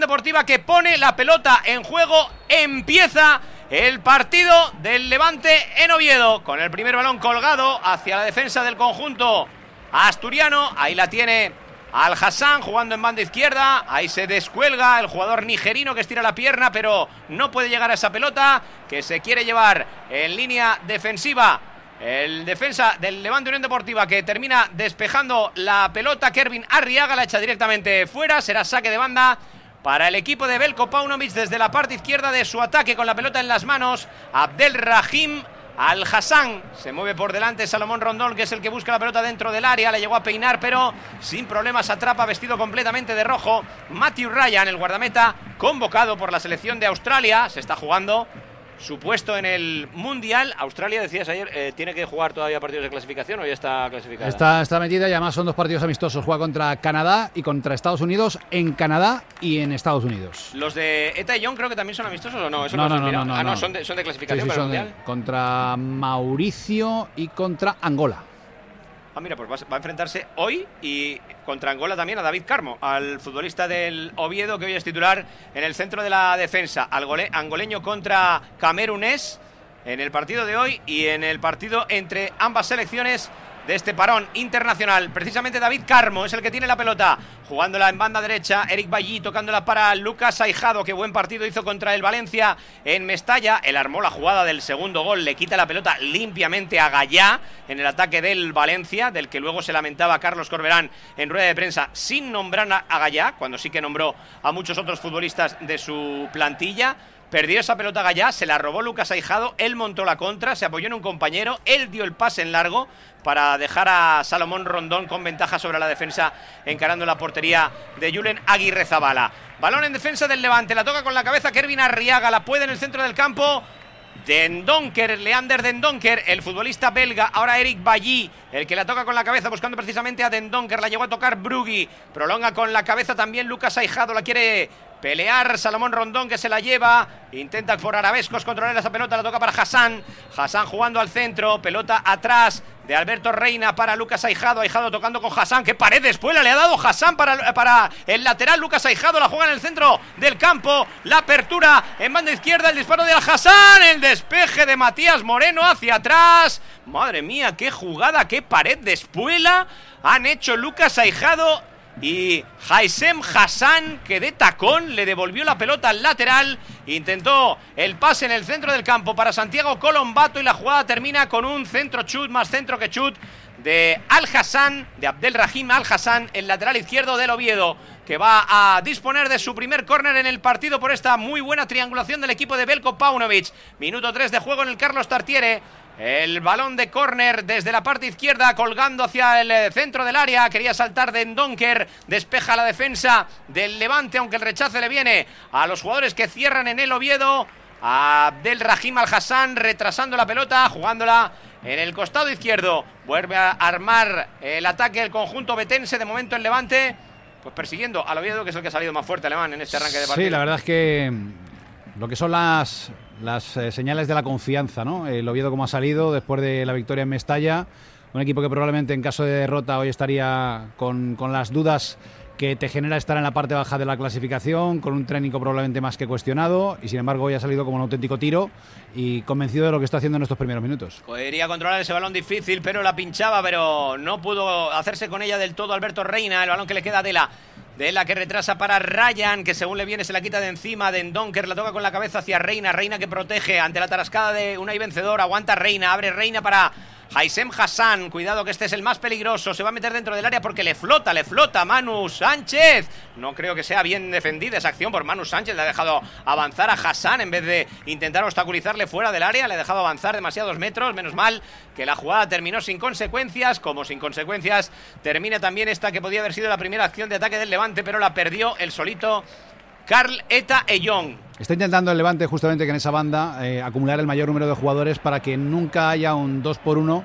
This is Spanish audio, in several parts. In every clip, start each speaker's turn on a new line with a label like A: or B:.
A: Deportiva, que pone la pelota en juego. Empieza el partido del Levante en Oviedo, con el primer balón colgado hacia la defensa del conjunto asturiano. Ahí la tiene Al-Hassan jugando en banda izquierda. Ahí se descuelga el jugador nigerino que estira la pierna, pero no puede llegar a esa pelota que se quiere llevar en línea defensiva. El defensa del Levante Unión Deportiva, que termina despejando la pelota. Kervin Arriaga la echa directamente fuera. Será saque de banda para el equipo de Veljko Paunovic desde la parte izquierda de su ataque, con la pelota en las manos. Abdelrahim Al-Hassan se mueve por delante. Salomón Rondón, que es el que busca la pelota dentro del área, la llegó a peinar, pero sin problemas atrapa, vestido completamente de rojo, Matthew Ryan, el guardameta convocado por la selección de Australia. Se está jugando su puesto en el Mundial. Australia, decías ayer, ¿tiene que jugar todavía partidos de clasificación o ya está clasificada?
B: Está metida, y además son 2 partidos amistosos. Juega contra Canadá y contra Estados Unidos, en Canadá y en Estados Unidos.
A: ¿Los de Eta y Young creo que también son amistosos o no? Eso
B: No,
A: son de clasificación,
B: sí,
A: para el Mundial.
B: Contra Mauricio y contra Angola.
A: Ah, mira, pues va a enfrentarse hoy y contra Angola también a David Carmo, al futbolista del Oviedo, que hoy es titular en el centro de la defensa. Angoleño contra camerunés en el partido de hoy y en el partido entre ambas selecciones de este parón internacional. Precisamente David Carmo es el que tiene la pelota, jugándola en banda derecha. Eric Bailly tocándola para Lucas Aijado, que buen partido hizo contra el Valencia en Mestalla. Él armó la jugada del segundo gol, le quita la pelota limpiamente a Gallá en el ataque del Valencia, del que luego se lamentaba Carlos Corberán en rueda de prensa, sin nombrar a Gallá, cuando sí que nombró a muchos otros futbolistas de su plantilla. Perdió esa pelota Gallá, se la robó Lucas Aijado, él montó la contra, se apoyó en un compañero, él dio el pase en largo para dejar a Salomón Rondón con ventaja sobre la defensa, encarando la portería de Julen Aguirrezabala. Balón en defensa del Levante, la toca con la cabeza Kervin Arriaga, la puede en el centro del campo Dendoncker, Leander Dendoncker, el futbolista belga. Ahora Eric Bailly, el que la toca con la cabeza buscando precisamente a Dendoncker, la llegó a tocar Brugui, prolonga con la cabeza también Lucas Aijado, la quiere pelear Salomón Rondón, que se la lleva, intenta por arabescos controlar esa pelota, la toca para Hassan jugando al centro, pelota atrás de Alberto Reina para Lucas Aijado, Aijado tocando con Hassan, que pared de espuela le ha dado Hassan para el lateral. Lucas Aijado la juega en el centro del campo, la apertura en banda izquierda, el disparo de Al-Hassan, el despeje de Matías Moreno hacia atrás. Madre mía, qué jugada, qué pared de espuela han hecho Lucas Aijado y Haisem Hassan, que de tacón le devolvió la pelota al lateral. Intentó el pase en el centro del campo para Santiago Colombato y la jugada termina con un centro chut, más centro que chut, de Al-Hassan, de Abdelrahim Al-Hassan, el lateral izquierdo del Oviedo, que va a disponer de su primer córner en el partido por esta muy buena triangulación del equipo de Veljko Paunovic. Minuto 3 de juego en el Carlos Tartiere. El balón de córner desde la parte izquierda, colgando hacia el centro del área. Quería saltar Dendoncker, despeja la defensa del Levante, aunque el rechace le viene a los jugadores que cierran en el Oviedo. Abdelrahim Al-Hassan retrasando la pelota, jugándola en el costado izquierdo. Vuelve a armar el ataque del conjunto betense. De momento el Levante pues persiguiendo al Oviedo, que es el que ha salido más fuerte, alemán, en este arranque de partido.
B: Sí, la verdad es que lo que son las señales de la confianza, ¿no? El Oviedo, como ha salido después de la victoria en Mestalla, un equipo que probablemente en caso de derrota hoy estaría con las dudas que te genera estar en la parte baja de la clasificación, con un técnico probablemente más que cuestionado, y sin embargo hoy ha salido como un auténtico tiro y convencido de lo que está haciendo en estos primeros minutos.
A: Quería controlar ese balón difícil, pero la pinchaba, pero no pudo hacerse con ella del todo Alberto Reina. El balón que le queda de la que retrasa para Ryan, que según le viene se la quita de encima. Dendoncker la toca con la cabeza hacia Reina, Reina que protege ante la tarascada de Unai Vencedor, aguanta Reina, abre Reina para Haisem Hassan, cuidado que este es el más peligroso, se va a meter dentro del área porque le flota Manu Sánchez. No creo que sea bien defendida esa acción por Manu Sánchez, le ha dejado avanzar a Hassan en vez de intentar obstaculizarle fuera del área, le ha dejado avanzar demasiados metros. Menos mal que la jugada terminó sin consecuencias, como sin consecuencias termina también esta que podía haber sido la primera acción de ataque del Levante, pero la perdió el solito Karl Eta Eyong.
B: Está intentando el Levante justamente que en esa banda acumular el mayor número de jugadores para que nunca haya un 2-1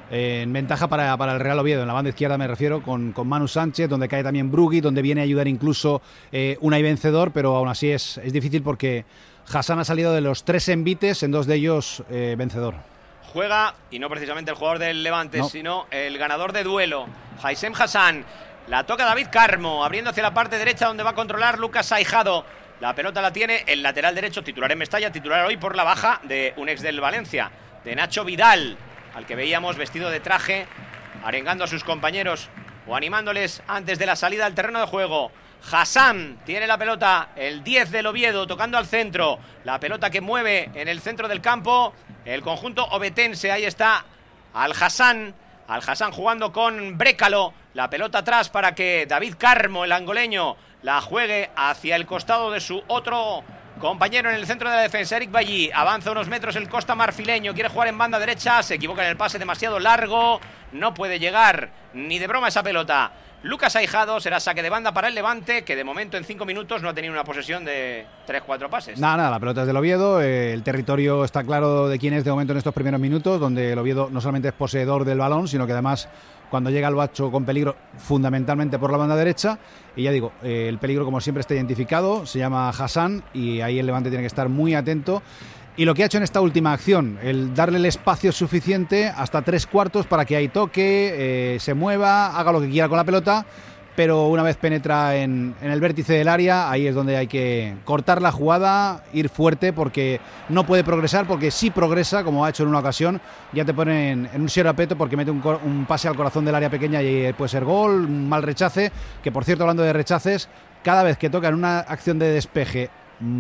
B: en ventaja para el Real Oviedo. En la banda izquierda me refiero con Manu Sánchez, donde cae también Brugui, donde viene a ayudar incluso Unai Vencedor, pero aún así es difícil porque Hassan ha salido de los 3 envites, en 2 de ellos vencedor. Juega,
A: y no precisamente el jugador del Levante, sino el ganador de duelo, Haisem Hassan. La toca David Carmo, abriendo hacia la parte derecha donde va a controlar Lucas Aijado. La pelota la tiene el lateral derecho, titular en Mestalla, titular hoy por la baja de un ex del Valencia, de Nacho Vidal, al que veíamos vestido de traje, arengando a sus compañeros o animándoles antes de la salida al terreno de juego. Hassan tiene la pelota, el 10 del Oviedo, tocando al centro. La pelota que mueve en el centro del campo el conjunto obetense. Ahí está Al Hassan jugando con Brécalo. La pelota atrás para que David Carmo, el angoleño, la juegue hacia el costado de su otro compañero en el centro de la defensa, Eric Bailly. Avanza unos metros el costa marfileño, quiere jugar en banda derecha, se equivoca en el pase, demasiado largo, no puede llegar ni de broma esa pelota. Lucas Aijado, será saque de banda para el Levante, que de momento en 5 minutos no ha tenido una posesión de 3-4 pases.
B: Nada, la pelota es del Oviedo, el territorio está claro de quién es de momento en estos primeros minutos, donde el Oviedo no solamente es poseedor del balón, sino que además cuando llega el bacho con peligro, fundamentalmente por la banda derecha, y ya digo, el peligro como siempre está identificado, se llama Hassan, y ahí el Levante tiene que estar muy atento. Y lo que ha hecho en esta última acción, el darle el espacio suficiente hasta 3/4 para que ahí toque, se mueva, haga lo que quiera con la pelota, pero una vez penetra en el vértice del área, ahí es donde hay que cortar la jugada, ir fuerte, porque no puede progresar, porque si progresa, como ha hecho en una ocasión, ya te ponen en un sierrapeto porque mete un pase al corazón del área pequeña y puede ser gol, un mal rechace, que por cierto, hablando de rechaces, cada vez que toca en una acción de despeje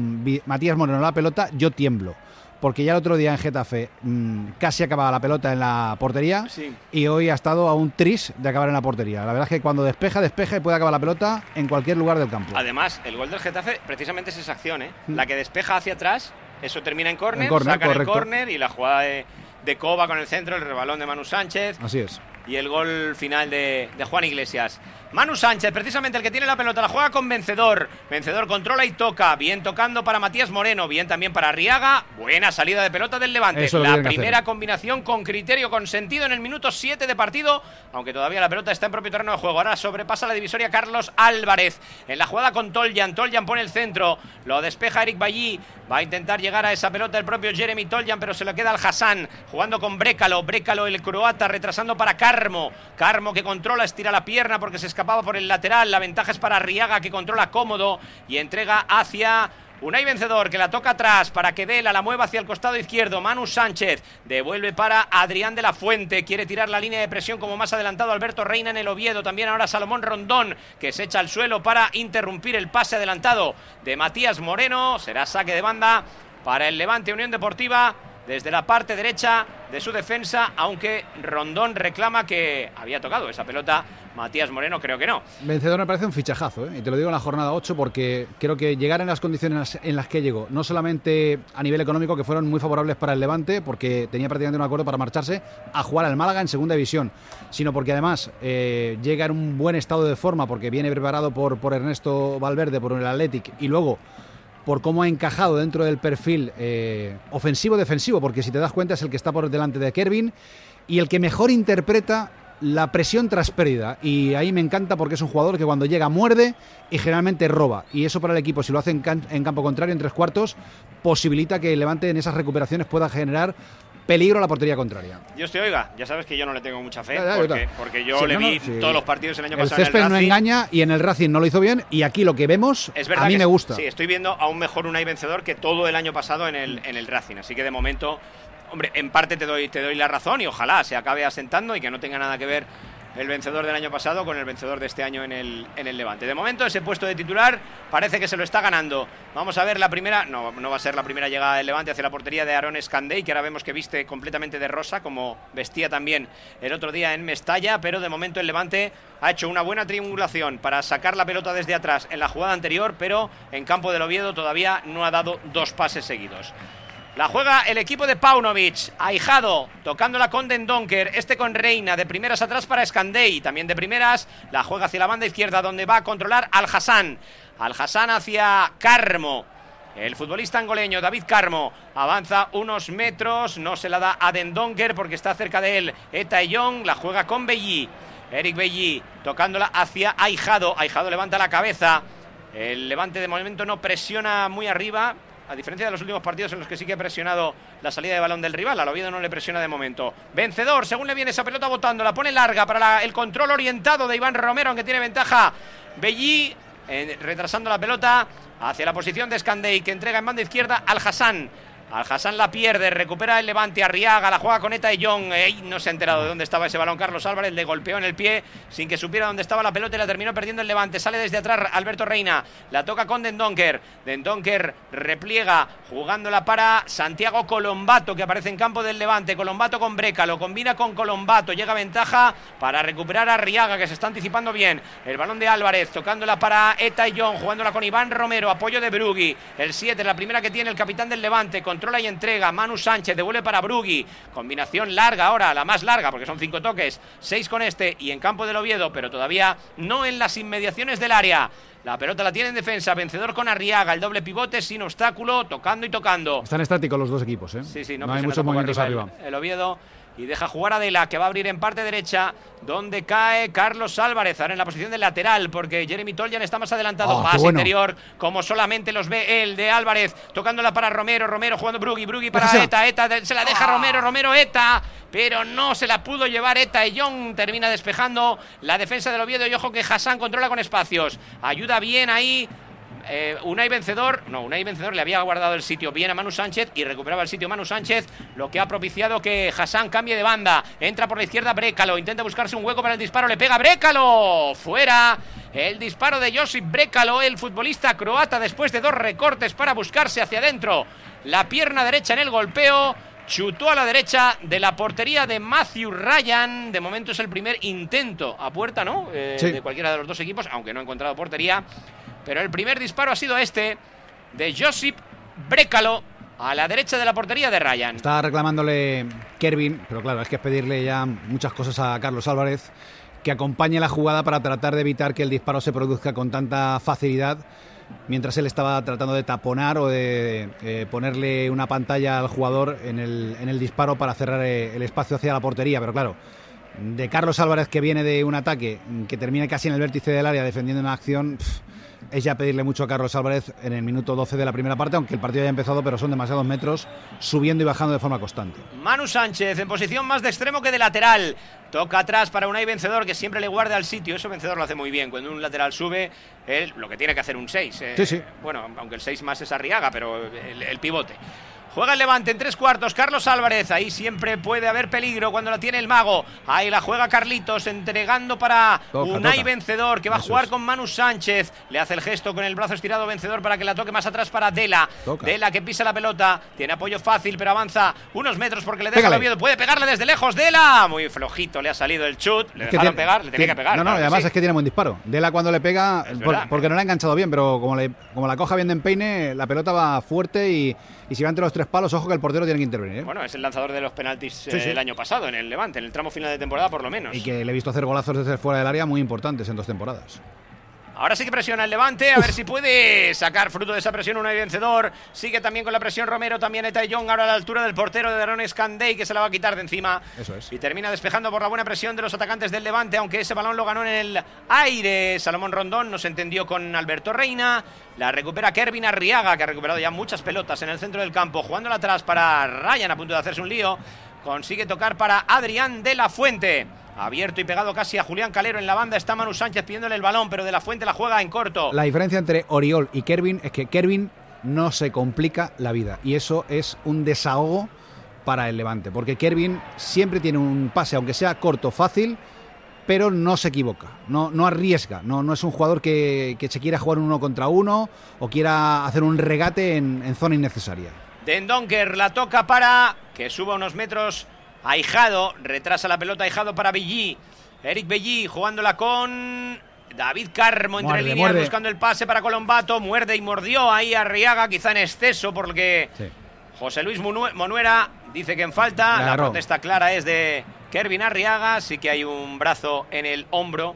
B: Matías Moreno la pelota, yo tiemblo. Porque ya el otro día en Getafe casi acababa la pelota en la portería, sí, y hoy ha estado a un tris de acabar en la portería. La verdad es que cuando despeja y puede acabar la pelota en cualquier lugar del campo.
A: Además, el gol del Getafe precisamente es esa acción, la que despeja hacia atrás, eso termina en córner, sacan el córner y la jugada de Cova con el centro, el rebalón de Manu Sánchez.
B: Así es.
A: Y el gol final de Juan Iglesias. Manu Sánchez, precisamente el que tiene la pelota, la juega con Vencedor. Vencedor controla y toca. Bien tocando para Matías Moreno, bien también para Arriaga. Buena salida de pelota del Levante. La primera combinación con criterio, con sentido en el minuto 7 de partido, aunque todavía la pelota está en propio terreno de juego. Ahora sobrepasa la divisoria Carlos Álvarez. En la jugada con Toljan pone el centro, lo despeja Eric Bailly. Va a intentar llegar a esa pelota el propio Jeremy Toljan, pero se lo queda al Hassan, jugando con Brécalo el croata, retrasando para Carmo que controla, estira la pierna porque se escapaba por el lateral. La ventaja es para Arriaga, que controla cómodo y entrega hacia Unai Vencedor, que la toca atrás para que Vela la mueva hacia el costado izquierdo. Manu Sánchez devuelve para Adrián de la Fuente, quiere tirar la línea de presión como más adelantado Alberto Reina en el Oviedo. También ahora Salomón Rondón, que se echa al suelo para interrumpir el pase adelantado de Matías Moreno. Será saque de banda para el Levante Unión Deportiva desde la parte derecha de su defensa, aunque Rondón reclama que había tocado esa pelota Matías Moreno, creo que no.
B: Vencedor me parece un fichajazo, y te lo digo en la jornada 8, porque creo que llegar en las condiciones en las que llegó, no solamente a nivel económico, que fueron muy favorables para el Levante, porque tenía prácticamente un acuerdo para marcharse a jugar al Málaga en segunda división, sino porque además llega en un buen estado de forma, porque viene preparado por Ernesto Valverde, por el Athletic, y luego por cómo ha encajado dentro del perfil ofensivo-defensivo, porque si te das cuenta es el que está por delante de Kervin y el que mejor interpreta la presión tras pérdida, y ahí me encanta porque es un jugador que cuando llega muerde y generalmente roba, y eso para el equipo, si lo hace en campo contrario, en 3/4, posibilita que el Levante en esas recuperaciones pueda generar peligro a la portería contraria.
A: Ya sabes que yo no le tengo mucha fe, porque yo le vi todos los partidos el año pasado.
B: El césped no engaña, y en el Racing no lo hizo bien, y aquí lo que vemos a mí me gusta.
A: Sí, estoy viendo aún mejor Unai Vencedor que todo el año pasado en el Racing, así que de momento, hombre, en parte te doy la razón, y ojalá se acabe asentando y que no tenga nada que ver el vencedor del año pasado con el vencedor de este año en el Levante. De momento ese puesto de titular parece que se lo está ganando. Vamos a ver la primera, no va a ser la primera llegada del Levante hacia la portería de Aaron Escandey, que ahora vemos que viste completamente de rosa, como vestía también el otro día en Mestalla, pero de momento el Levante ha hecho una buena triangulación para sacar la pelota desde atrás en la jugada anterior, pero en campo del Oviedo todavía no ha dado 2 pases seguidos. La juega el equipo de Paunovic. Aijado tocándola con Dendoncker, con Reina, de primeras atrás para Escandey, también de primeras, la juega hacia la banda izquierda donde va a controlar Al Hassan hacia Carmo. El futbolista angoleño David Carmo avanza unos metros, no se la da a Dendoncker porque está cerca de él Eta Young, la juega con Bailly, Eric Bailly tocándola hacia Aijado levanta la cabeza. El Levante de momento no presiona muy arriba, a diferencia de los últimos partidos en los que sí que ha presionado la salida de balón del rival. Al Oviedo no le presiona de momento. Vencedor, según le viene esa pelota botando, la pone larga para el control orientado de Iván Romero, aunque tiene ventaja Bellí, retrasando la pelota hacia la posición de Scandey, que entrega en banda izquierda al Hassan. Al Hassan la pierde, recupera el Levante, Arriaga, la juega con Eta y John. No se ha enterado de dónde estaba ese balón Carlos Álvarez, le golpeó en el pie sin que supiera dónde estaba la pelota y la terminó perdiendo el Levante. Sale desde atrás Alberto Reina, la toca con Dendoncker. Dendoncker repliega, jugándola para Santiago Colombato, que aparece en campo del Levante. Colombato con Brécalo, combina con Colombato, llega ventaja para recuperar a Arriaga, que se está anticipando bien. El balón de Álvarez, tocándola para Eta y John, jugándola con Iván Romero, apoyo de Brugui. El 7, la primera que tiene el capitán del Levante, controla y entrega. Manu Sánchez devuelve para Brugui. Combinación larga ahora, la más larga, porque son 5 toques. 6 con este y en campo del Oviedo, pero todavía no en las inmediaciones del área. La pelota la tiene en defensa. Vencedor con Arriaga. El doble pivote sin obstáculo, tocando y tocando.
B: Están estáticos los dos equipos, ¿eh?
A: Sí,
B: no hay muchos movimientos arriba.
A: El Oviedo. Y deja jugar a Dela, que va a abrir en parte derecha, donde cae Carlos Álvarez, ahora en la posición del lateral, porque Jeremy Toljan está más adelantado. Pase interior, como solamente los ve él, de Álvarez, tocándola para Romero, jugando Brugui para Eta se la deja Romero, Eta, pero no se la pudo llevar Eta y John termina despejando la defensa del Oviedo, y ojo que Hassan controla con espacios, ayuda bien ahí. Unai Vencedor le había guardado el sitio bien a Manu Sánchez y recuperaba el sitio Manu Sánchez, lo que ha propiciado que Hassan cambie de banda. Entra por la izquierda Brécalo, intenta buscarse un hueco para el disparo, le pega Brécalo, fuera. El disparo de Josip Brécalo, el futbolista croata, después de 2 recortes para buscarse hacia adentro la pierna derecha en el golpeo. Chutó a la derecha de la portería de Matthew Ryan. De momento es el primer intento a puerta, ¿no?
B: Sí.
A: De cualquiera de los dos equipos, aunque no ha encontrado portería. Pero el primer disparo ha sido este, de Josip Brécalo, a la derecha de la portería de Ryan.
B: Está reclamándole Kervin, pero claro, es que es pedirle ya muchas cosas a Carlos Álvarez, que acompañe la jugada para tratar de evitar que el disparo se produzca con tanta facilidad, mientras él estaba tratando de taponar o de ponerle una pantalla al jugador en el disparo para cerrar el espacio hacia la portería. Pero claro, de Carlos Álvarez, que viene de un ataque que termina casi en el vértice del área defendiendo una acción, es ya pedirle mucho a Carlos Álvarez en el minuto 12 de la primera parte, aunque el partido haya empezado, pero son demasiados metros subiendo y bajando de forma constante.
A: Manu Sánchez en posición más de extremo que de lateral, toca atrás para Unai Vencedor, que siempre le guarda al sitio. Eso Vencedor lo hace muy bien, cuando un lateral sube, él lo que tiene que hacer un 6,
B: sí.
A: Bueno, aunque el 6 más es Arriaga, pero el pivote. Juega el Levante en 3/4, Carlos Álvarez, ahí siempre puede haber peligro cuando la tiene el mago, ahí la juega Carlitos, entregando para Unai Vencedor, que va a jugar con Manu Sánchez, le hace el gesto con el brazo estirado Vencedor para que la toque más atrás para Dela. Dela, que pisa la pelota, tiene apoyo fácil, pero avanza unos metros porque le deja el Oviedo, puede pegarle desde lejos, Dela, muy flojito le ha salido el chut, le dejaron pegar, le tenía que pegar.
B: No,
A: claro,
B: además es que tiene buen disparo. Dela cuando le pega, porque no la ha enganchado bien, pero como la coja bien de empeine, la pelota va fuerte y si va entre los 3 palos, ojo que el portero tiene que intervenir, ¿eh?
A: Bueno, es el lanzador de los penaltis el año pasado en el Levante, en el tramo final de temporada por lo menos.
B: Y que le he visto hacer golazos desde fuera del área muy importantes en 2 temporadas.
A: Ahora sí que presiona el Levante, a ver si puede sacar fruto de esa presión Unai Vencedor. Sigue también con la presión Romero, también Eta y John, ahora a la altura del portero de Daron Scandey, que se la va a quitar de encima.
B: Eso es.
A: Y termina despejando por la buena presión de los atacantes del Levante, aunque ese balón lo ganó en el aire. Salomón Rondón no se entendió con Alberto Reina. La recupera Kervin Arriaga, que ha recuperado ya muchas pelotas en el centro del campo, jugándola atrás para Ryan, a punto de hacerse un lío. Consigue tocar para Adrián de la Fuente. Abierto y pegado casi a Julián Calero en la banda, está Manu Sánchez pidiéndole el balón, pero de la Fuente la juega en corto.
B: La diferencia entre Oriol y Kervin es que Kervin no se complica la vida, y eso es un desahogo para el Levante, porque Kervin siempre tiene un pase, aunque sea corto, fácil, pero no se equivoca, no arriesga, no es un jugador que se quiera jugar un 1 contra 1 o quiera hacer un regate en zona innecesaria.
A: Dendoncker la toca para que suba unos metros Ahijado, retrasa la pelota Ahijado para Bellí. Eric Bellí jugándola con David Carmo entre líneas, buscando el pase para Colombato. Muerde y mordió ahí a Arriaga, quizá en exceso, porque José Luis Monuera dice que en falta. La protesta clara es de Kervin Arriaga. Sí que hay un brazo en el hombro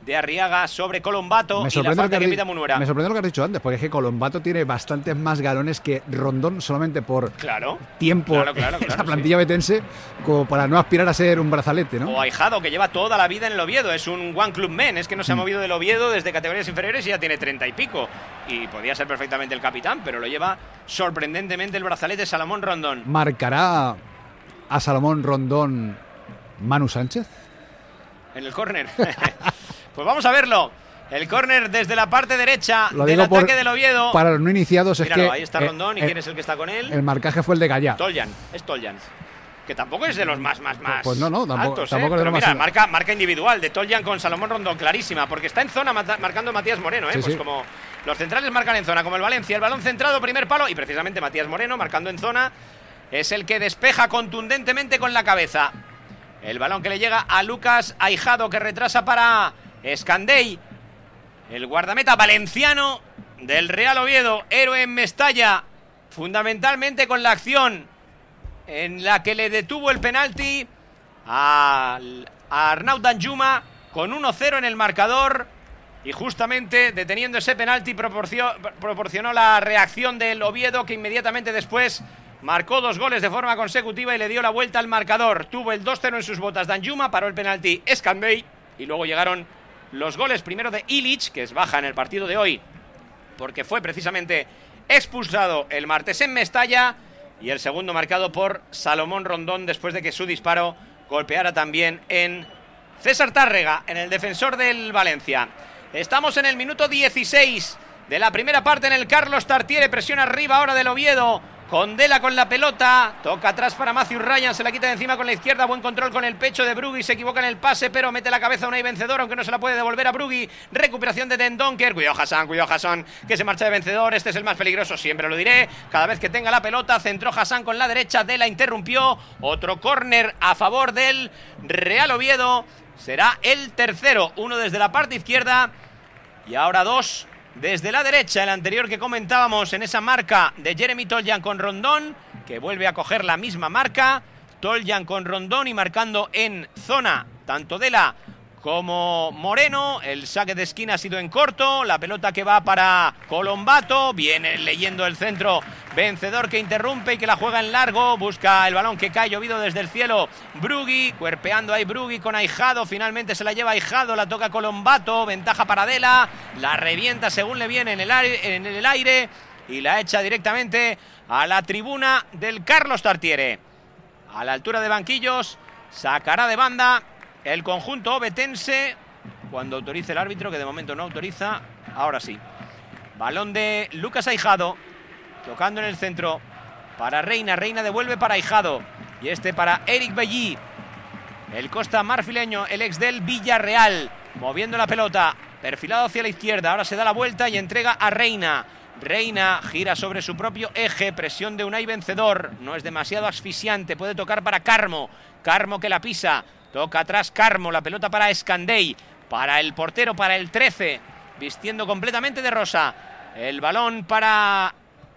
A: de Arriaga sobre Colombato y la
B: sorprende
A: falta que pita Munuera.
B: Me sorprende lo que has dicho antes, porque es que Colombato tiene bastantes más galones que Rondón solamente por tiempo
A: claro,
B: en la plantilla betense, como para no aspirar a ser un brazalete, ¿no?
A: O Aijado, que lleva toda la vida en el Oviedo, es un One Club Men, es que no se ha movido del Oviedo desde categorías inferiores y ya tiene 30 y pico. Y podía ser perfectamente el capitán, pero lo lleva sorprendentemente el brazalete Salomón Rondón.
B: ¿Marcará a Salomón Rondón Manu Sánchez?
A: En el córner. Pues vamos a verlo. El córner desde la parte derecha del ataque del Oviedo.
B: Para los no iniciados es
A: Míralo,
B: que...
A: ahí está Rondón. ¿Y quién es el que está con él?
B: El marcaje fue el de Gallá.
A: Toljan, es Toljan. Que tampoco es de los más
B: pues no, tampoco,
A: altos,
B: tampoco
A: pero mira,
B: más...
A: marca individual de Toljan con Salomón Rondón, clarísima, porque está en zona marcando Matías Moreno,
B: sí,
A: pues
B: sí.
A: Como los centrales marcan en zona, como el Valencia, el balón centrado, primer palo, y precisamente Matías Moreno, marcando en zona, es el que despeja contundentemente con la cabeza. El balón que le llega a Lucas Aijado, que retrasa para Escandey, el guardameta valenciano del Real Oviedo, héroe en Mestalla, fundamentalmente con la acción en la que le detuvo el penalti a Arnaud Danjuma con 1-0 en el marcador, y justamente deteniendo ese penalti proporcionó la reacción del Oviedo, que inmediatamente después marcó 2 goles de forma consecutiva y le dio la vuelta al marcador. Tuvo el 2-0 en sus botas Danjuma, paró el penalti Escandey y luego llegaron los goles, primero de Ilic, que es baja en el partido de hoy porque fue precisamente expulsado el martes en Mestalla, y el segundo marcado por Salomón Rondón después de que su disparo golpeara también en César Tárrega, en el defensor del Valencia. Estamos en el minuto 16 de la primera parte en el Carlos Tartiere, presión arriba ahora del Oviedo. Condela con la pelota, toca atrás para Matthew Ryan, se la quita de encima con la izquierda, buen control con el pecho de Brugui, se equivoca en el pase, pero mete la cabeza a Unai vencedor, aunque no se la puede devolver a Brugui. Recuperación de Dendonker, cuidado Hassan, que se marcha de vencedor, este es el más peligroso, siempre lo diré, cada vez que tenga la pelota. Centró Hassan con la derecha, Dela interrumpió, otro córner a favor del Real Oviedo, será el tercero, uno desde la parte izquierda y ahora 2 desde la derecha, el anterior que comentábamos en esa marca de Jeremy Toljan con Rondón, que vuelve a coger la misma marca, Toljan con Rondón y marcando en zona tanto Dela como Moreno. El saque de esquina ha sido en corto, la pelota que va para Colombato, viene leyendo el centro vencedor, que interrumpe y que la juega en largo, busca el balón que cae llovido desde el cielo Brugui, cuerpeando ahí Brugui con Aijado, finalmente se la lleva Aijado, la toca Colombato, ventaja para Dela, la revienta según le viene en el aire y la echa directamente a la tribuna del Carlos Tartiere, a la altura de banquillos. Sacará de banda el conjunto ovetense cuando autorice el árbitro, que de momento no autoriza. Ahora sí, balón de Lucas Aijado, tocando en el centro para Reina, Reina devuelve para Aijado y este para Eric Bellí, el costa marfileño, el ex del Villarreal, moviendo la pelota, perfilado hacia la izquierda, ahora se da la vuelta y entrega a Reina. Reina gira sobre su propio eje, presión de Unai vencedor, no es demasiado asfixiante, puede tocar para Carmo, Carmo que la pisa, toca atrás Carmo, la pelota para Escandey, para el portero, para el 13, vistiendo completamente de rosa, el balón para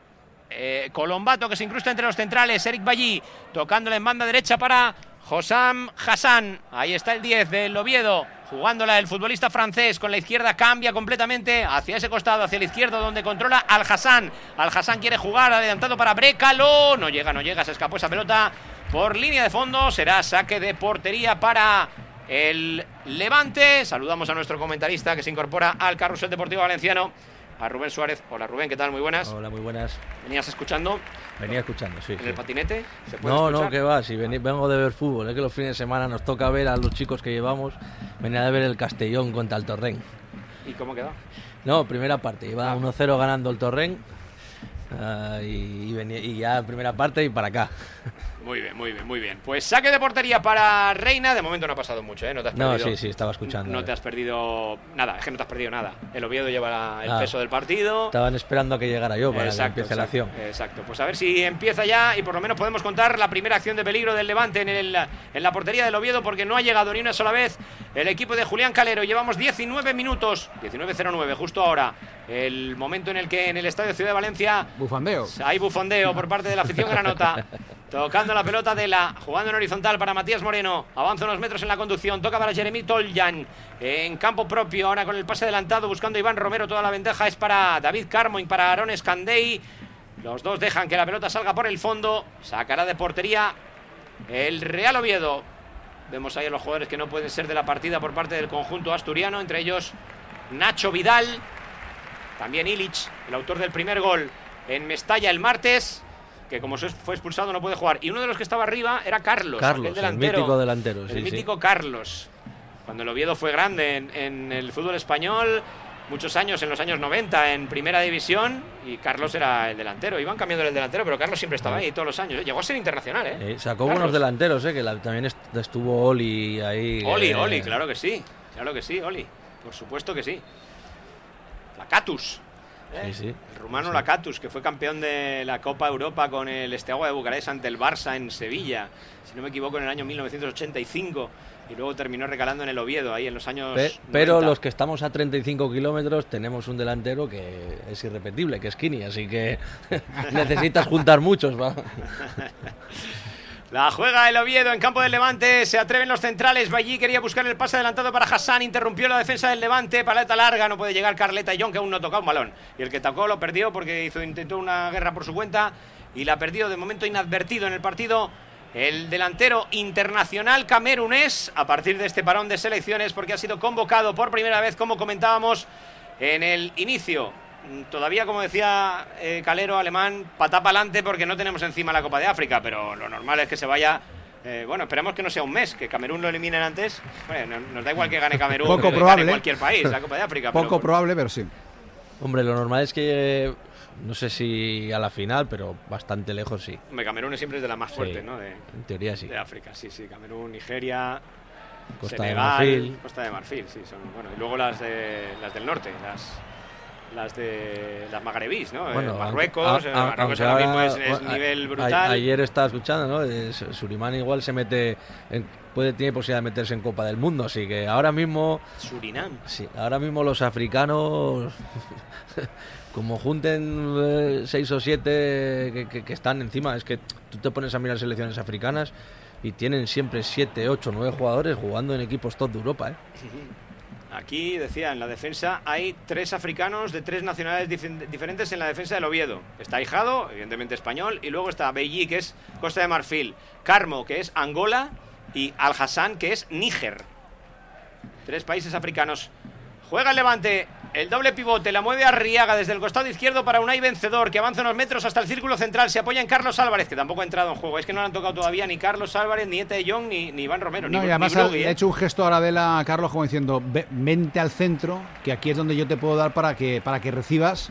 A: Colombato, que se incrusta entre los centrales, Eric Ballí, tocándola en banda derecha para Hossam Hassan, ahí está el 10 del Oviedo, jugándola el futbolista francés, con la izquierda cambia completamente hacia ese costado, hacia la izquierda, donde controla Al Hassan. Al Hassan quiere jugar, adelantado para Brécalo, no llega, se escapó esa pelota por línea de fondo, será saque de portería para el Levante. Saludamos a nuestro comentarista que se incorpora al Carrusel Deportivo Valenciano, a Rubén Suárez. Hola Rubén, ¿qué tal? Muy buenas.
C: Hola, muy buenas.
A: ¿Venías escuchando?
C: Venía escuchando, sí.
A: ¿En el patinete? ¿Se puede
C: No,
A: escuchar?
C: no, que va, si vengo de ver fútbol, es que los fines de semana nos toca ver a los chicos que llevamos, venía de ver el Castellón contra el Torrent.
A: ¿Y cómo quedó?
C: No, primera parte, iba 1-0 ganando el Torrent y ya primera parte y para acá.
A: Muy bien. Pues saque de portería para Reina. De momento no ha pasado mucho, ¿eh? No te has perdido.
C: No, sí, estaba escuchando.
A: No te has perdido nada, es que no te has perdido nada. El Oviedo lleva el peso del partido.
C: Estaban esperando a que llegara yo para que empiece la acción.
A: Exacto, pues a ver si empieza ya y por lo menos podemos contar la primera acción de peligro del Levante en la portería del Oviedo, porque no ha llegado ni una sola vez el equipo de Julián Calero. Llevamos 19 minutos, 19:09 justo ahora, el momento en el que en el Estadio Ciudad de Valencia
B: bufandeo.
A: hay bufandeo por parte de la afición granota. Tocando la pelota jugando en horizontal para Matías Moreno. Avanza unos metros en la conducción. Toca para Jeremy Toljan. En campo propio, ahora con el pase adelantado, buscando a Iván Romero. Toda la ventaja es para David Carmo y para Aaron Escandey. Los dos dejan que la pelota salga por el fondo. Sacará de portería el Real Oviedo. Vemos ahí a los jugadores que no pueden ser de la partida por parte del conjunto asturiano. Entre ellos Nacho Vidal. También Illich, el autor del primer gol en Mestalla el martes, que como fue expulsado no puede jugar. Y uno de los que estaba arriba era Carlos, el delantero,
C: el mítico delantero.
A: El mítico Carlos. Cuando el Oviedo fue grande en el fútbol español, muchos años, en los años 90, en primera división, y Carlos era el delantero. Iban cambiando el delantero, pero Carlos siempre estaba ahí todos los años. Llegó a ser internacional,
C: sacó buenos delanteros, que también estuvo Oli ahí.
A: Oli, claro que sí, Oli. Por supuesto que sí. Lacatus.
C: Sí.
A: El rumano Lacatus, que fue campeón de la Copa Europa con el Steaua de Bucarest ante el Barça en Sevilla, si no me equivoco, en el año 1985, y luego terminó recalando en el Oviedo ahí en los años 90.
C: Pero los que estamos a 35 kilómetros tenemos un delantero que es irrepetible, que es Kini, así que necesitas juntar muchos, ¿va?
A: La juega el Oviedo en campo del Levante. Se atreven los centrales. Bailly quería buscar el pase adelantado para Hassan. Interrumpió la defensa del Levante. Paleta larga. No puede llegar Carleta y John, que aún no tocó un balón. Y el que tocó lo perdió porque intentó una guerra por su cuenta. Y la perdió de momento inadvertido en el partido el delantero internacional camerunés. A partir de este parón de selecciones, porque ha sido convocado por primera vez, como comentábamos en el inicio. Todavía, como decía Calero, alemán, patá pa'lante porque no tenemos encima la Copa de África, pero lo normal es que se vaya. Bueno, esperemos que no sea un mes, que Camerún lo eliminen antes. Bueno, nos da igual que gane Camerún,
B: poco
A: que
B: probable,
A: gane cualquier país la Copa de África.
B: Poco probable, pero sí.
C: Hombre, lo normal es que, no sé si a la final, pero bastante lejos sí.
A: Hombre, Camerún siempre es de las más fuertes, ¿no?
C: En teoría sí.
A: De África, sí. Camerún, Nigeria,
C: Costa
A: Senegal,
C: de Marfil.
A: Costa de Marfil, sí. Bueno, y luego las del norte, las magrebís, ¿no?
C: Bueno,
A: Marruecos, Marruecos ahora mismo es nivel brutal.
C: Ayer estaba escuchando, ¿no? Surinam igual se mete, tiene posibilidad de meterse en Copa del Mundo, así que ahora mismo.
A: Surinam.
C: Sí, ahora mismo los africanos, como junten 6 o 7 que están encima, es que tú te pones a mirar selecciones africanas y tienen siempre 7, 8, 9 jugadores jugando en equipos top de Europa,
A: Aquí, decía, en la defensa hay 3 africanos de 3 nacionalidades diferentes en la defensa del Oviedo. Está Hijado, evidentemente español, y luego está Bailly, que es Costa de Marfil, Carmo, que es Angola, y Al-Hassan, que es Níger. 3 países africanos. Juega el Levante, el doble pivote, la mueve Arriaga desde el costado izquierdo para Unai Vencedor, que avanza unos metros hasta el círculo central, se apoya en Carlos Álvarez, que tampoco ha entrado en juego. Es que no le han tocado todavía ni Carlos Álvarez, ni Ete Jong, ni Iván Romero,
B: no,
A: ni
B: y además
A: Brugui,
B: ha hecho un gesto a Arabella a Carlos como diciendo, vente al centro, que aquí es donde yo te puedo dar para que recibas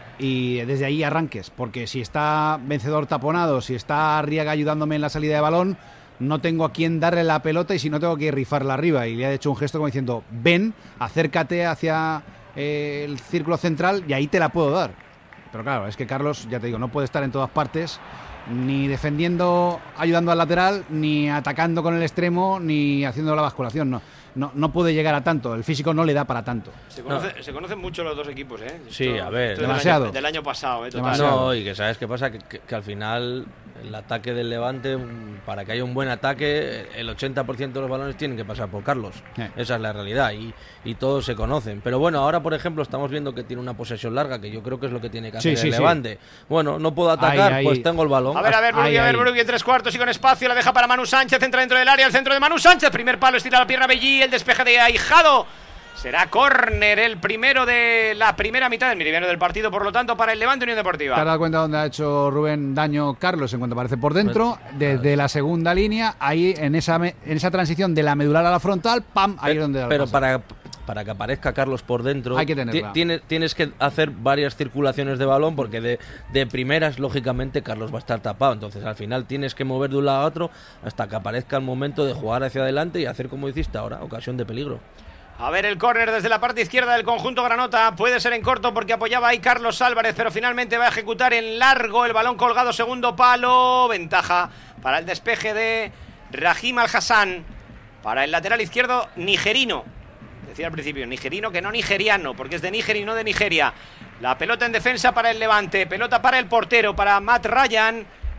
B: y desde ahí arranques, porque si está Vencedor taponado, si está Arriaga ayudándome en la salida de balón, no tengo a quién darle la pelota y si no tengo que rifarla arriba. Y le ha hecho un gesto como diciendo, ven, acércate hacia el círculo central y ahí te la puedo dar. Pero claro, es que Carlos, ya te digo, no puede estar en todas partes, ni defendiendo, ayudando al lateral, ni atacando con el extremo, ni haciendo la basculación. No puede llegar a tanto, el físico no le da para tanto.
A: Se conocen mucho los dos equipos,
C: Sí, a ver.
B: Demasiado.
A: Del año pasado, total.
C: No, y que sabes qué pasa, que al final el ataque del Levante, para que haya un buen ataque, el 80% de los balones tienen que pasar por Carlos. Esa es la realidad y todos se conocen. Pero bueno, ahora por ejemplo estamos viendo que tiene una posesión larga, que yo creo que es lo que tiene que hacer el Levante. Bueno, no puedo atacar, pues tengo el balón.
A: A ver, Brugui en 3/4 y con espacio, la deja para Manu Sánchez, entra dentro del área, el centro de Manu Sánchez, primer palo, estira la pierna Bailly, el despeje de Ahijado. Será córner, el primero de la primera mitad, el primero del partido, por lo tanto, para el Levante Unión Deportiva.
B: ¿Te has dado cuenta dónde ha hecho Rubén daño Carlos en cuanto aparece por dentro? Desde la segunda línea, ahí en esa transición de la medular a la frontal, ¡pam! Ahí es donde.
C: Pero para que aparezca Carlos por dentro,
B: hay que tenerla.
C: Tienes que hacer varias circulaciones de balón, porque de primeras, lógicamente, Carlos va a estar tapado. Entonces, al final tienes que mover de un lado a otro hasta que aparezca el momento de jugar hacia adelante y hacer como hiciste ahora, ocasión de peligro.
A: A ver el córner desde la parte izquierda del conjunto granota. Puede ser en corto porque apoyaba ahí Carlos Álvarez, pero finalmente va a ejecutar en largo el balón colgado, segundo palo. Ventaja para el despeje de Rahim Al-Hassan. Para el lateral izquierdo, nigerino. Decía al principio, nigerino, que no nigeriano, porque es de Níger y no de Nigeria. La pelota en defensa para el Levante, pelota para el portero, para Matt Ryan.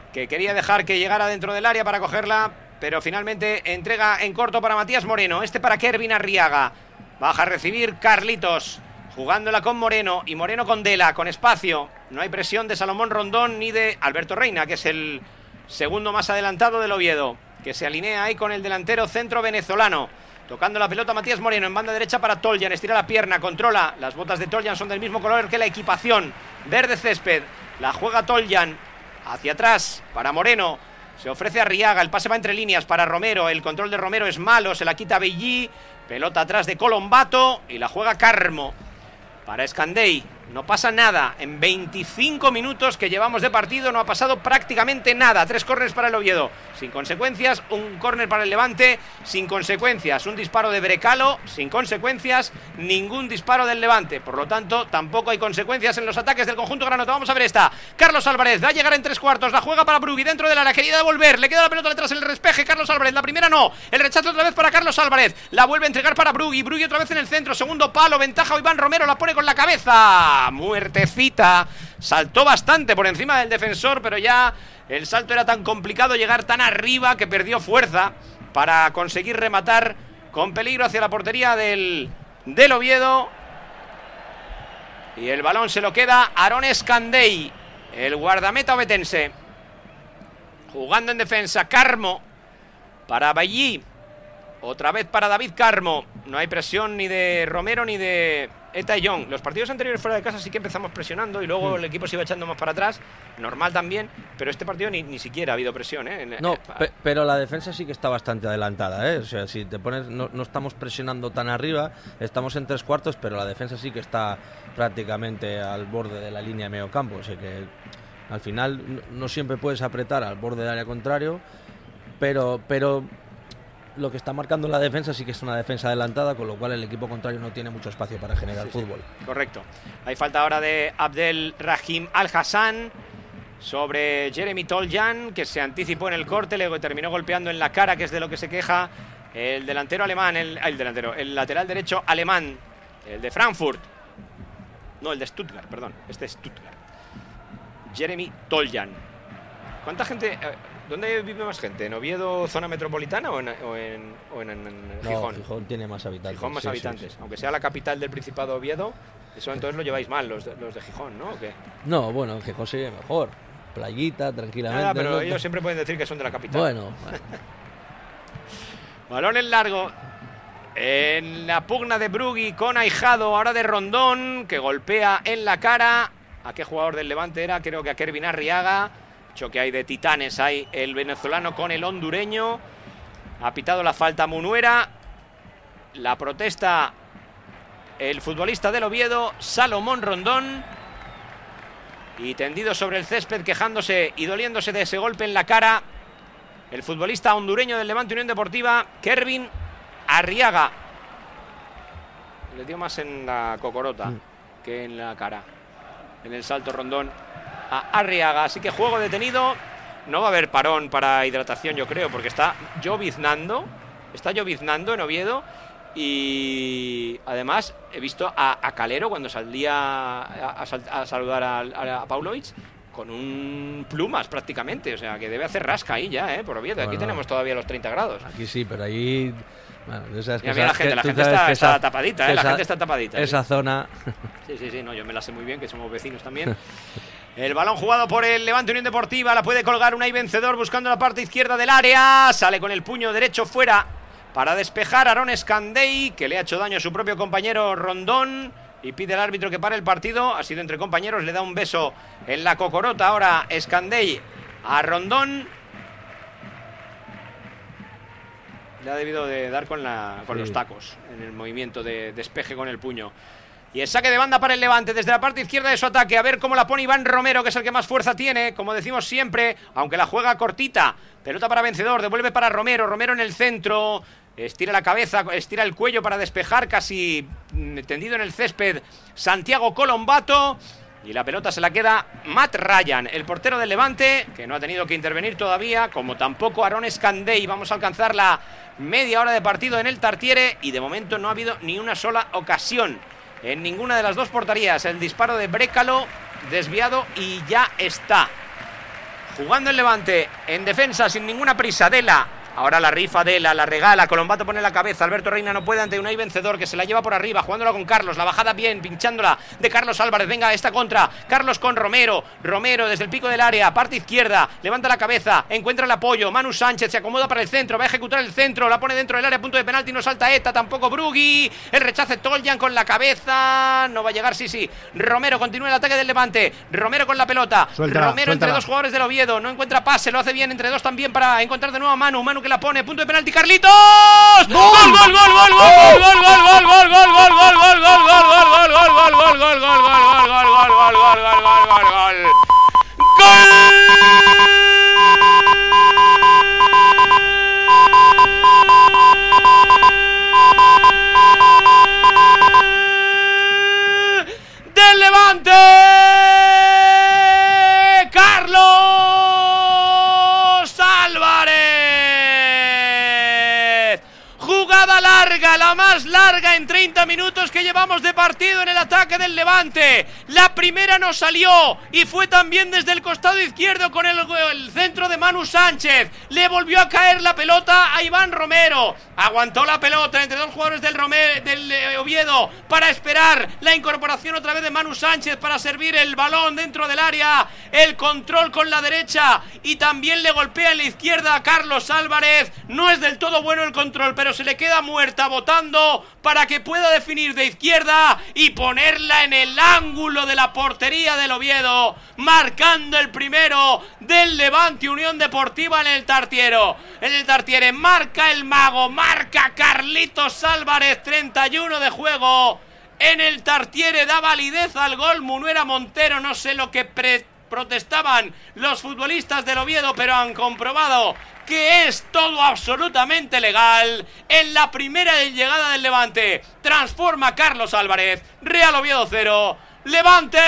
A: que quería dejar que llegara dentro del área para cogerla, pero finalmente entrega en corto para Matías Moreno. Este para Kervin Arriaga. Baja a recibir Carlitos, jugándola con Moreno, y Moreno con Dela, con espacio. No hay presión de Salomón Rondón ni de Alberto Reina, que es el segundo más adelantado del Oviedo, que se alinea ahí con el delantero centro venezolano. Tocando la pelota Matías Moreno en banda derecha para Toljan. Estira la pierna, controla. Las botas de Toljan son del mismo color que la equipación. Verde césped. La juega Toljan. Hacia atrás para Moreno. Se ofrece a Arriaga. El pase va entre líneas para Romero. El control de Romero es malo. Se la quita Bellí. Pelota atrás de Colombato. Y la juega Carmo para Escandey. No pasa nada. En 25 minutos que llevamos de partido no ha pasado prácticamente nada. 3 córners para el Oviedo, sin consecuencias. Un córner para el Levante, sin consecuencias. Un disparo de Brecalo, sin consecuencias. Ningún disparo del Levante. Por lo tanto, tampoco hay consecuencias en los ataques del conjunto granota. Vamos a ver esta. Carlos Álvarez va a llegar en 3/4. La juega para Brugui dentro del área. Quería devolver. Le queda la pelota detrás en el respeje. Carlos Álvarez. La primera no. El rechazo otra vez para Carlos Álvarez. La vuelve a entregar para Brugui. Brugui otra vez en el centro. Segundo palo. Ventaja Iván Romero. La pone con la cabeza. Muertecita. Saltó bastante por encima del defensor, pero ya el salto era tan complicado, llegar tan arriba, que perdió fuerza para conseguir rematar con peligro hacia la portería del Oviedo. Y el balón se lo queda Aarón Escandey, el guardameta ovetense. Jugando en defensa, Carmo para Ballí. Otra vez para David Carmo. No hay presión ni de Romero ni de Eta y Young. Los partidos anteriores fuera de casa sí que empezamos presionando y luego el equipo se iba echando más para atrás. Normal también, pero este partido ni siquiera ha habido presión, ¿eh?
C: No, pero la defensa sí que está bastante adelantada, ¿eh? O sea, si te pones, no estamos presionando tan arriba, estamos en 3/4, pero la defensa sí que está prácticamente al borde de la línea de medio campo. O sea que al final no siempre puedes apretar al borde del área contrario, pero lo que está marcando la defensa sí que es una defensa adelantada, con lo cual el equipo contrario no tiene mucho espacio para generar fútbol.
A: Correcto. Hay falta ahora de Abdel Rahim Al-Hassan sobre Jeremy Toljan, que se anticipó en el corte, le terminó golpeando en la cara, que es de lo que se queja el delantero alemán, el lateral derecho alemán, el de Frankfurt. No, el de Stuttgart, perdón. Este es Stuttgart. Jeremy Toljan. ¿Cuánta gente? ¿Dónde vive más gente? ¿En Oviedo, zona metropolitana o en Gijón?
C: No, Gijón tiene más habitantes.
A: Gijón más habitantes. Sí. Aunque sea la capital del Principado de Oviedo, eso entonces lo lleváis mal los de Gijón, ¿no? ¿O qué?
C: No, bueno, en Gijón sería mejor. Playita, tranquilamente.
A: Nada, pero ellos siempre pueden decir que son de la capital.
C: Bueno.
A: Balón en largo. En la pugna de Brugui con Ahijado, ahora de Rondón, que golpea en la cara. ¿A qué jugador del Levante era? Creo que a Kervin Arriaga. Que hay de titanes, hay el venezolano con el hondureño. Ha pitado la falta Munuera. La protesta el futbolista del Oviedo, Salomón Rondón. Y tendido sobre el césped, quejándose y doliéndose de ese golpe en la cara, el futbolista hondureño del Levante Unión Deportiva, Kervin Arriaga. Le dio más en la cocorota que en la cara. En el salto Rondón a Arriaga, así que juego detenido. No va a haber parón para hidratación, yo creo, porque está lloviznando en Oviedo. Y además he visto a Calero cuando salía a saludar a Paunovic con un plumas prácticamente, o sea que debe hacer rasca ahí ya, por Oviedo. Aquí tenemos todavía los 30 grados.
C: Aquí sí, pero ahí... Bueno, sabes que
A: la gente está tapadita, la gente está tapadita.
C: Esa zona...
A: Sí, no, yo me la sé muy bien, que somos vecinos también. El balón jugado por el Levante Unión Deportiva, la puede colgar Unai Vencedor buscando la parte izquierda del área, sale con el puño derecho fuera para despejar a Aarón Escandey, que le ha hecho daño a su propio compañero Rondón, y pide al árbitro que pare el partido. Ha sido entre compañeros, le da un beso en la cocorota ahora Escandey a Rondón. Le ha debido de dar con los tacos en el movimiento de despeje con el puño. Y el saque de banda para el Levante desde la parte izquierda de su ataque. A ver cómo la pone Iván Romero, que es el que más fuerza tiene, como decimos siempre, aunque la juega cortita. Pelota para Vencedor, devuelve para Romero. Romero en el centro, estira la cabeza, estira el cuello para despejar, casi tendido en el césped, Santiago Colombato. Y la pelota se la queda Matt Ryan, el portero del Levante, que no ha tenido que intervenir todavía, como tampoco Aarón Escandey. Vamos a alcanzar la media hora de partido en el Tartiere y de momento no ha habido ni una sola ocasión en ninguna de las dos porterías. El disparo de Brecalo desviado y ya está. Jugando el Levante en defensa sin ninguna prisa. Dela. Ahora la rifa Dela, la regala, Colombato pone la cabeza, Alberto Reina no puede ante Unai Vencedor, que se la lleva por arriba, jugándola con Carlos, la bajada bien, pinchándola de Carlos Álvarez, venga esta contra, Carlos con Romero desde el pico del área, parte izquierda, levanta la cabeza, encuentra el apoyo, Manu Sánchez se acomoda para el centro, va a ejecutar el centro, la pone dentro del área, punto de penalti, no salta Eta, tampoco Brugui, el rechace Toljan con la cabeza, no va a llegar, sí, Romero continúa el ataque del Levante, Romero con la pelota,
B: suéltala.
A: Entre dos jugadores del Oviedo, no encuentra pase, lo hace bien entre dos también para encontrar de nuevo a Manu que la pone, punto de penalti, Carlitos. ¡Gol! del Levante. La más larga en 30 minutos que llevamos de partido en el ataque del Levante. La primera no salió y fue también desde el costado izquierdo con el centro de Manu Sánchez. Le volvió a caer la pelota a Iván Romero. Aguantó la pelota entre dos jugadores del Oviedo para esperar la incorporación otra vez de Manu Sánchez para servir el balón dentro del área. El control con la derecha y también le golpea en la izquierda a Carlos Álvarez. No es del todo bueno el control, pero se le queda muerta botando para que pueda definir de izquierda y ponerla en el ángulo de la portería del Oviedo, marcando el primero del Levante Unión Deportiva en el Tartiere. Marca el mago, marca Carlitos Álvarez, 31 de juego en el Tartiere, da validez al gol Munuera Montero. No sé lo que protestaban los futbolistas del Oviedo, pero han comprobado que es todo absolutamente legal. En la primera llegada del Levante transforma Carlos Álvarez. Real Oviedo 0, Levante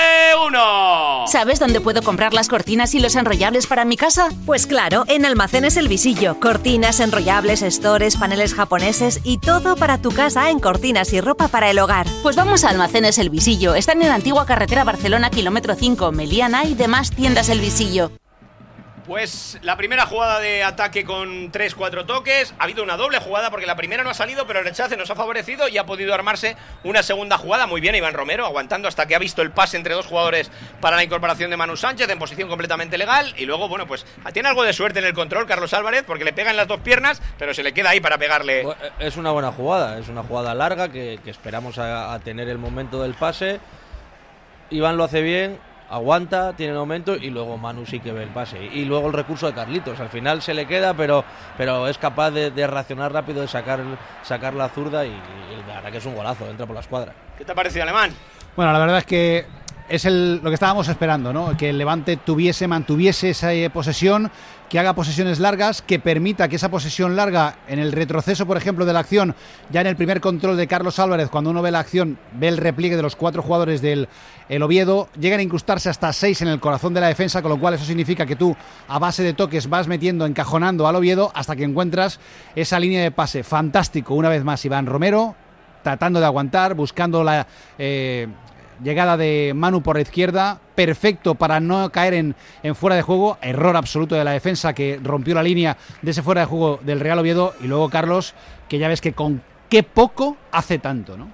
A: 1.
D: ¿Sabes dónde puedo comprar las cortinas y los enrollables para mi casa? Pues claro, en Almacenes El Visillo. Cortinas, enrollables, stores, paneles japoneses y todo para tu casa en cortinas y ropa para el hogar. Pues vamos a Almacenes El Visillo. Están en la antigua carretera Barcelona, kilómetro 5, Meliana y demás tiendas El Visillo.
A: Pues la primera jugada de ataque con 3-4 toques. Ha habido una doble jugada porque la primera no ha salido, pero el rechace nos ha favorecido y ha podido armarse una segunda jugada. Muy bien Iván Romero, aguantando hasta que ha visto el pase entre dos jugadores para la incorporación de Manu Sánchez en posición completamente legal. Y luego, bueno, pues tiene algo de suerte en el control Carlos Álvarez porque le pega en las dos piernas, pero se le queda ahí para pegarle.
C: Es una buena jugada, es una jugada larga que esperamos a tener el momento del pase. Iván lo hace bien, aguanta, tiene el momento y luego Manu sí que ve el pase. Y luego el recurso de Carlitos. Al final se le queda, pero es capaz de reaccionar rápido, de sacar la zurda y la verdad que es un golazo, entra por la escuadra.
A: ¿Qué te ha parecido, Alemán?
B: Bueno, la verdad es que es lo que estábamos esperando, ¿no? Que el Levante mantuviese esa posesión, que haga posesiones largas, que permita que esa posesión larga en el retroceso, por ejemplo, de la acción, ya en el primer control de Carlos Álvarez, cuando uno ve la acción, ve el repliegue de los 4 jugadores del Oviedo, llegan a incrustarse hasta 6 en el corazón de la defensa, con lo cual eso significa que tú, a base de toques, vas metiendo, encajonando al Oviedo hasta que encuentras esa línea de pase. Fantástico, una vez más, Iván Romero, tratando de aguantar, buscando la llegada de Manu por la izquierda, perfecto para no caer en fuera de juego. Error absoluto de la defensa que rompió la línea de ese fuera de juego del Real Oviedo. Y luego Carlos, que ya ves que con qué poco hace tanto, ¿no?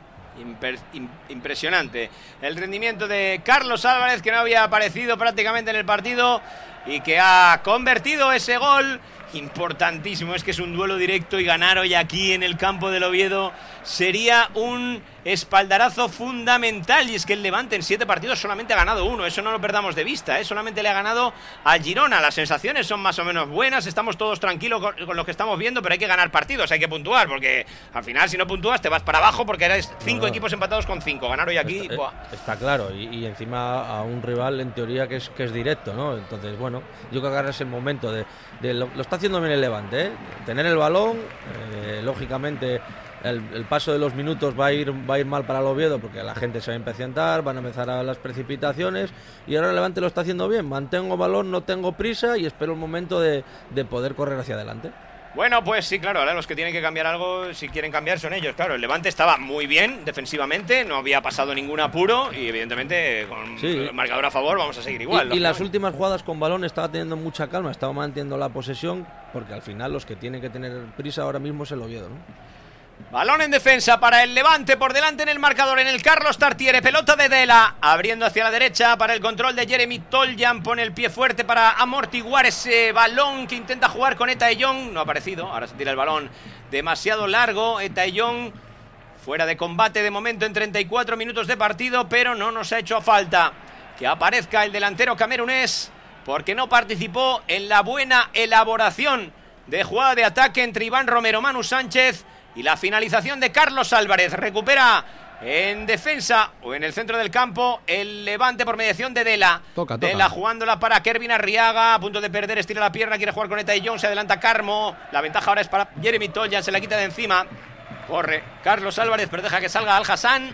A: Impresionante el rendimiento de Carlos Álvarez, que no había aparecido prácticamente en el partido y que ha convertido ese gol importantísimo. Es que es un duelo directo y ganar hoy aquí en el campo del Oviedo sería un espaldarazo fundamental. Y es que el Levante en 7 partidos solamente ha ganado 1, eso no lo perdamos de vista, solamente le ha ganado al Girona. Las sensaciones son más o menos buenas, estamos todos tranquilos con lo que estamos viendo, pero hay que ganar partidos, hay que puntuar, porque al final si no puntúas te vas para abajo, porque eres 5 equipos empatados con 5. Ganar hoy aquí
C: está claro, y encima a un rival en teoría que es directo, ¿no? Entonces, bueno, yo creo que ahora es el momento de lo está haciendo bien el Levante, tener el balón, lógicamente el paso de los minutos va a ir mal para el Oviedo porque la gente se va a impacientar, van a empezar a las precipitaciones, y ahora el Levante lo está haciendo bien. Mantengo balón, no tengo prisa y espero el momento de poder correr hacia adelante.
A: Bueno, pues sí, claro, ahora los que tienen que cambiar algo, si quieren cambiar, son ellos. Claro, el Levante estaba muy bien defensivamente, no había pasado ningún apuro y evidentemente con el marcador a favor vamos a seguir igual.
C: Y las últimas jugadas con balón estaba teniendo mucha calma, estaba manteniendo la posesión, porque al final los que tienen que tener prisa ahora mismo es el Oviedo, ¿no?
A: Balón en defensa para el Levante, por delante en el marcador en el Carlos Tartiere, pelota de Dela, abriendo hacia la derecha para el control de Jeremy Toljan, pone el pie fuerte para amortiguar ese balón que intenta jugar con Eta Eyong, no ha aparecido, ahora se tira el balón demasiado largo, Eta Eyong fuera de combate de momento en 34 minutos de partido, pero no nos ha hecho falta que aparezca el delantero camerunés, porque no participó en la buena elaboración de jugada de ataque entre Iván Romero, Manu Sánchez y la finalización de Carlos Álvarez. Recupera en defensa o en el centro del campo el Levante por mediación de Dela.
B: Toca.
A: Dela jugándola para Kervin Arriaga, a punto de perder, estira la pierna, quiere jugar con Eta Eyong, se adelanta Carmo. La ventaja ahora es para Jeremy Toljan, se la quita de encima. Corre Carlos Álvarez, pero deja que salga Al Hassan.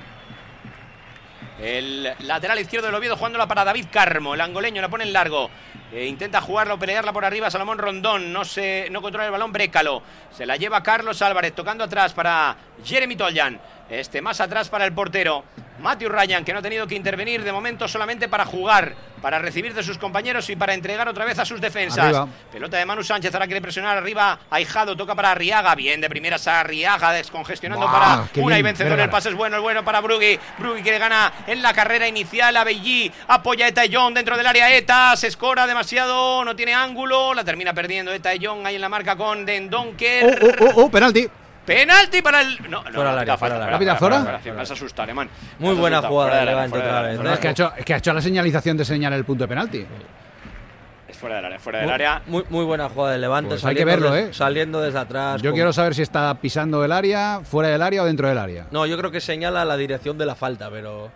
A: El lateral izquierdo del Oviedo jugándola para David Carmo. El angoleño la pone en largo. Intenta jugarla o pelearla por arriba Salomón Rondón. No controla el balón Brécalo. Se la lleva Carlos Álvarez tocando atrás para Jeremy Toljan. Más atrás para el portero Matthew Ryan, que no ha tenido que intervenir de momento, solamente para jugar, para recibir de sus compañeros y para entregar otra vez a sus defensas. Arriba. Pelota de Manu Sánchez, ahora quiere presionar arriba Ahijado, toca para Arriaga, bien de primeras a Arriaga, descongestionando para Unai vencedor. El pase es bueno para Brugui. Brugui que gana en la carrera inicial a Belli, apoya a Eta Eyong dentro del área. Eta se escora demasiado, no tiene ángulo, la termina perdiendo Eta Eyong ahí en la marca con Den Donker.
B: Penalti.
A: Penalti para el... No,
B: fuera
A: área.
B: ¿Fuera?
A: Me has asustado, man.
C: Muy buena jugada de Levante otra vez.
B: Es que ha hecho la señalización de señalar el punto de penalti.
A: Es fuera del área.
C: Muy buena jugada de Levante.
B: Pues hay que verlo,
C: saliendo desde atrás.
B: Yo quiero saber si está pisando el área, fuera del área o dentro del área.
C: No, yo creo que señala la dirección de la falta, pero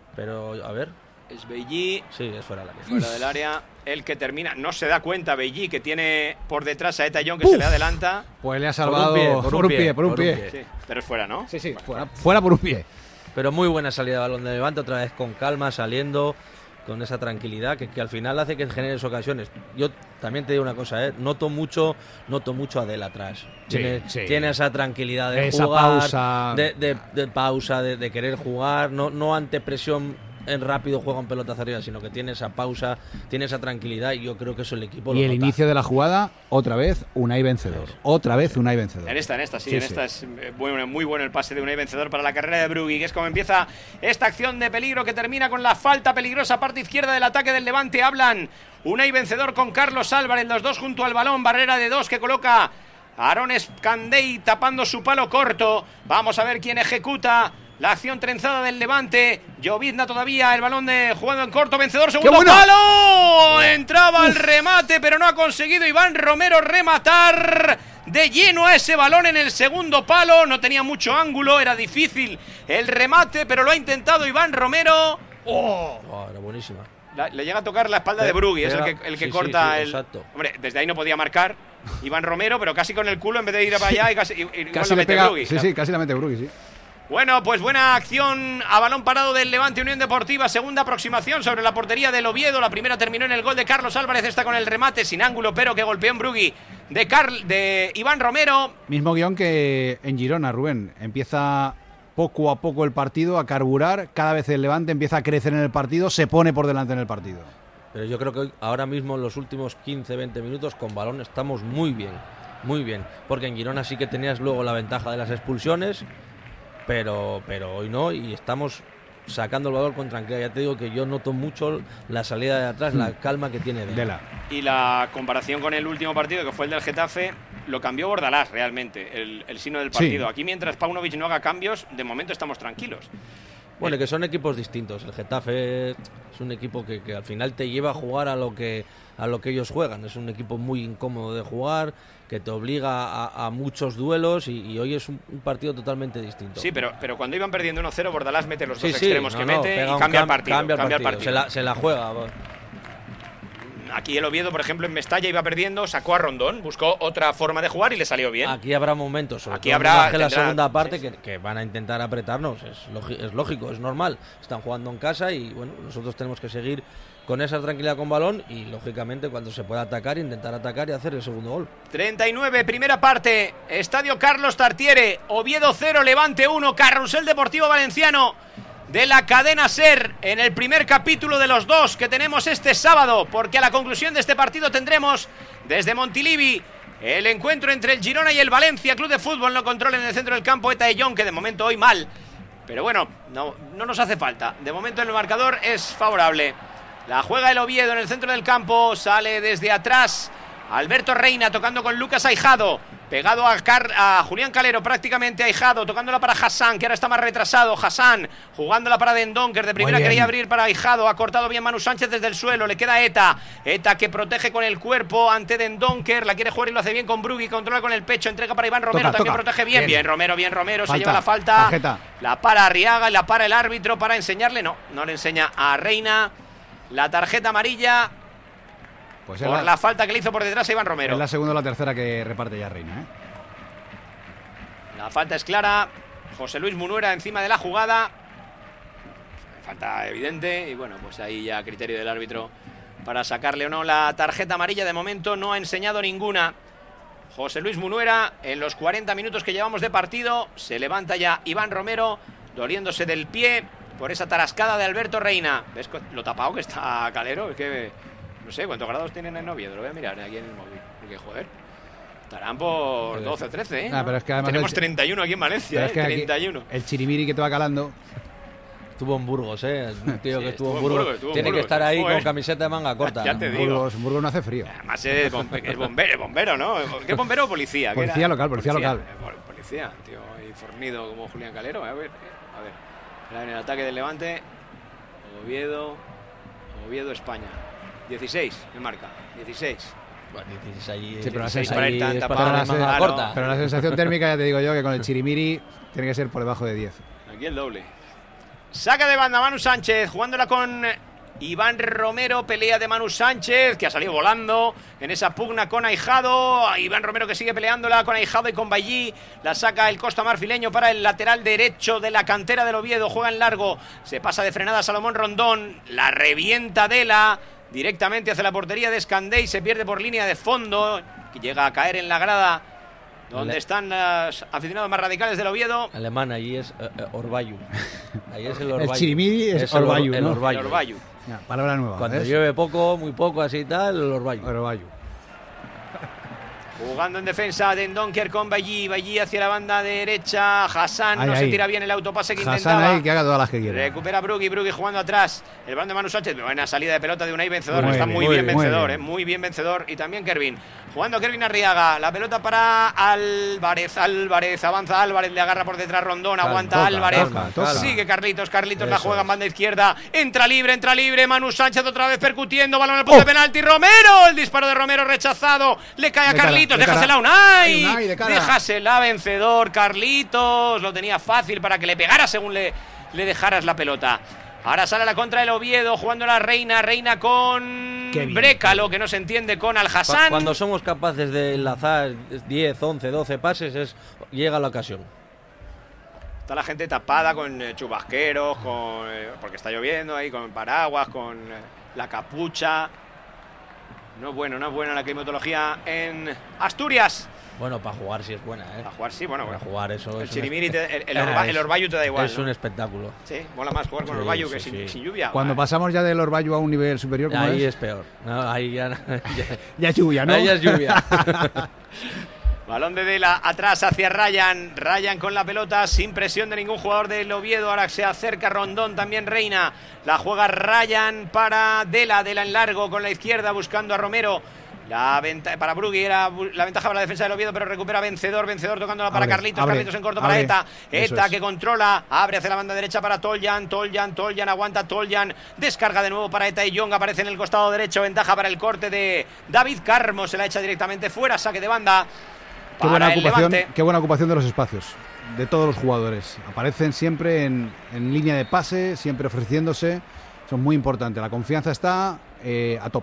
C: a ver.
A: Es Belli.
C: Sí, es fuera del área.
A: Fuera del área. El que termina, no se da cuenta Belli, que tiene por detrás a Eta Eyong, que se le adelanta.
B: Pues le ha salvado por un pie.
A: Sí, pero es fuera, ¿no?
B: Sí, fuera por un pie.
C: Pero muy buena salida de balón de Levante, otra vez con calma, saliendo con esa tranquilidad que al final hace que genere ocasiones. Yo también te digo una cosa, noto mucho a Dela atrás. Tiene esa tranquilidad de
B: esa
C: jugar,
B: pausa.
C: de pausa, de querer jugar, no ante presión en rápido juega un pelota hacia arriba, sino que tiene esa pausa, tiene esa tranquilidad, y yo creo que eso el equipo lo
B: nota.
C: Y
B: el inicio de la jugada, otra vez Unai vencedor. Otra vez Unai vencedor.
A: En esta es muy bueno el pase de Unai vencedor para la carrera de Brugui, que es como empieza esta acción de peligro que termina con la falta peligrosa, parte izquierda del ataque del Levante. Hablan Unai vencedor con Carlos Álvarez, los dos junto al balón, barrera de dos que coloca Aaron Escandey tapando su palo corto. Vamos a ver quién ejecuta la acción trenzada del Levante. Llovizna todavía, el balón jugando en corto, vencedor, segundo palo. Entraba al remate, pero no ha conseguido Iván Romero rematar de lleno a ese balón en el segundo palo. No tenía mucho ángulo, era difícil el remate, pero lo ha intentado Iván Romero.
C: Era buenísima.
A: Le llega a tocar la espalda de Brugui, es el que corta el...
C: Exacto.
A: Hombre, desde ahí no podía marcar Iván Romero, pero casi con el culo, en vez de ir para allá, y
B: casi le pega Brugui. Sí, casi la mete Brugui, sí.
A: Bueno, pues buena acción a balón parado del Levante Unión Deportiva. Segunda aproximación sobre la portería del Oviedo. La primera terminó en el gol de Carlos Álvarez. Esta con el remate sin ángulo, pero que golpeó en Brugui de Iván Romero.
B: Mismo guión que en Girona, Rubén. Empieza poco a poco el partido a carburar. Cada vez el Levante empieza a crecer en el partido, se pone por delante en el partido.
C: Pero yo creo que ahora mismo en los últimos 15-20 minutos con balón estamos muy bien. Muy bien. Porque en Girona sí que tenías luego la ventaja de las expulsiones, pero hoy no, y estamos sacando el balón con tranquilidad. Ya te digo que yo noto mucho la salida de atrás, la calma que tiene Dela.
A: Y la comparación con el último partido, que fue el del Getafe, lo cambió Bordalás realmente, el signo del partido. Sí. Aquí mientras Paunovic no haga cambios, de momento estamos tranquilos.
C: Bueno, que son equipos distintos. El Getafe es un equipo que al final te lleva a jugar a lo que ellos juegan. Es un equipo muy incómodo de jugar, que te obliga a muchos duelos, y hoy es un partido totalmente distinto.
A: Sí, pero cuando iban perdiendo 1-0, Bordalás mete los dos extremos que mete y cambia el partido.
C: Se la juega.
A: Aquí el Oviedo, por ejemplo, en Mestalla iba perdiendo, sacó a Rondón, buscó otra forma de jugar y le salió bien.
C: Aquí habrá momentos, sobre
A: Aquí
C: todo
A: habrá
C: en la segunda parte, que van a intentar apretarnos. Es lógico, es normal. Están jugando en casa y bueno, nosotros tenemos que seguir con esa tranquilidad con balón y lógicamente cuando se pueda atacar, intentar atacar y hacer el segundo gol.
A: 39, primera parte, Estadio Carlos Tartiere, Oviedo 0, Levante 1, Carrusel Deportivo Valenciano de la cadena SER, en el primer capítulo de los 2 que tenemos este sábado, porque a la conclusión de este partido tendremos desde Montilivi el encuentro entre el Girona y el Valencia Club de Fútbol. Lo controla en el centro del campo Eta de Jong, que de momento hoy mal, pero bueno, no nos hace falta, de momento el marcador es favorable. La juega el Oviedo en el centro del campo, sale desde atrás Alberto Reina tocando con Lucas Aijado, pegado a Julián Calero, prácticamente Aijado, tocándola para Hassan, que ahora está más retrasado. Hassan jugándola para Dendoncker, de primera quería abrir para Aijado, ha cortado bien Manu Sánchez desde el suelo, le queda Eta que protege con el cuerpo ante Dendoncker, la quiere jugar y lo hace bien con Brugui, controla con el pecho, entrega para Iván Romero, también protege bien Romero, se lleva la falta,
B: tarjeta.
A: La para Arriaga y la para el árbitro para enseñarle, no le enseña a Reina la tarjeta amarilla. Pues por la falta que le hizo por detrás a Iván Romero.
B: Es la segunda o la tercera que reparte ya Reina, ¿eh?
A: La falta es clara. José Luis Munuera encima de la jugada. Falta evidente. Y bueno, pues ahí ya criterio del árbitro para sacarle o no la tarjeta amarilla. De momento no ha enseñado ninguna José Luis Munuera. En los 40 minutos que llevamos de partido se levanta ya Iván Romero, doliéndose del pie por esa tarascada de Alberto Reina. ¿Ves lo tapado que está Calero? Es que no sé cuántos grados tienen en Oviedo, lo voy a mirar aquí en el móvil. Porque, joder, estarán por 12 o 13, ¿eh?
B: ¿No? Pero es que además
A: tenemos 31 aquí en Valencia, ¿eh? 31.
B: El chirimiri que te va calando.
C: Estuvo en Burgos, ¿eh? Un tío que estuvo en
A: Burgos.
C: Burgos. Tiene que estar ahí con camiseta de manga corta.
A: Ya te digo.
B: En Burgos no hace frío.
A: Además es bombero, ¿no? ¿Qué bombero o policía?
B: Policía local.
A: Policía, tío, y fornido como Julián Calero. A ver. En el ataque del Levante, Oviedo, España. 16, me marca. 16.
C: Bueno, 16 allí.
B: Sí, pero la
A: 16 para ir tan
C: manga corta.
B: Pero la sensación térmica, ya te digo yo, que con el chirimiri tiene que ser por debajo de 10.
A: Aquí el doble. Saca de banda Manu Sánchez, jugándola con Iván Romero, pelea de Manu Sánchez, que ha salido volando en esa pugna con Aijado. Iván Romero que sigue peleándola con Aijado y con Ballí. La saca el Costa Marfileño para el lateral derecho de la cantera del Oviedo. Juega en largo, se pasa de frenada Salomón Rondón, la revienta Dela directamente hacia la portería de Escandé y se pierde por línea de fondo, que llega a caer en la grada donde están los aficionados más radicales del Oviedo.
C: Alemán, allí es Orbayu. Ahí es el Orbayu.
B: El chirimiri es Orbayu, ¿no?
C: El Orbayu.
A: El Orbayu.
B: Ya, palabra nueva.
C: Cuando llueve poco, muy poco, así y tal, el Orbayu.
A: Jugando en defensa Dendoncker con Ballí hacia la banda derecha. Hassan se tira bien el autopase que intentaba.
B: Hassan ahí, que haga todas las que quiera.
A: Recupera Brugui jugando atrás. El balón de Manu Sánchez. Buena salida de pelota de Unai Vencedor. Está muy bien vencedor. Muy bien vencedor. Y también Kervin. Jugando Kervin Arriaga. La pelota para Álvarez. Avanza Álvarez. Le agarra por detrás Rondón. Aguanta Álvarez. Sigue Carlitos. La juega en banda izquierda. Entra libre. Manu Sánchez otra vez percutiendo. Balón al punto de penalti. Romero. El disparo de Romero rechazado. Le cae a Carlitos. Déjasela Unai. Déjasela Vencedor. Carlitos. Lo tenía fácil para que le pegara según le dejaras la pelota. Ahora sale a la contra del Oviedo, jugando la Reina con Brécalo, que no se entiende con Al-Hassan.
C: Cuando somos capaces de enlazar 10, 11, 12 pases, llega la ocasión.
A: Está la gente tapada con chubasqueros, porque está lloviendo ahí, con paraguas, con la capucha. No es buena la climatología en Asturias.
C: Bueno, para jugar sí es buena, ¿eh?
A: Para jugar sí, bueno.
C: Para jugar eso
A: el chirimiri, el Orbayu te da igual,
C: es, ¿no? Un espectáculo.
A: Sí, mola más jugar con el Orbayu que sin lluvia.
B: Cuando pasamos ya del Orbayu a un nivel superior, ¿cómo
C: ahí es peor. No, ahí ya
B: es lluvia, ¿no?
C: Ahí ya es lluvia.
A: Balón de Dela atrás hacia Ryan con la pelota sin presión de ningún jugador del Oviedo. Ahora se acerca Rondón, también Reina. La juega Ryan para Dela en largo con la izquierda buscando a Romero. Para Brugui era la ventaja para la defensa del Oviedo, pero recupera Vencedor tocándola para Carlitos en corto para Eta que controla, abre hacia la banda derecha para Toljan, aguanta Toljan, descarga de nuevo para Eta y Jong, aparece en el costado derecho, ventaja para el corte de David Carmo, se la echa directamente fuera, saque de banda.
B: Qué buena ocupación de los espacios de todos los jugadores, aparecen siempre en línea de pase, siempre ofreciéndose, son muy importantes, la confianza está a tope.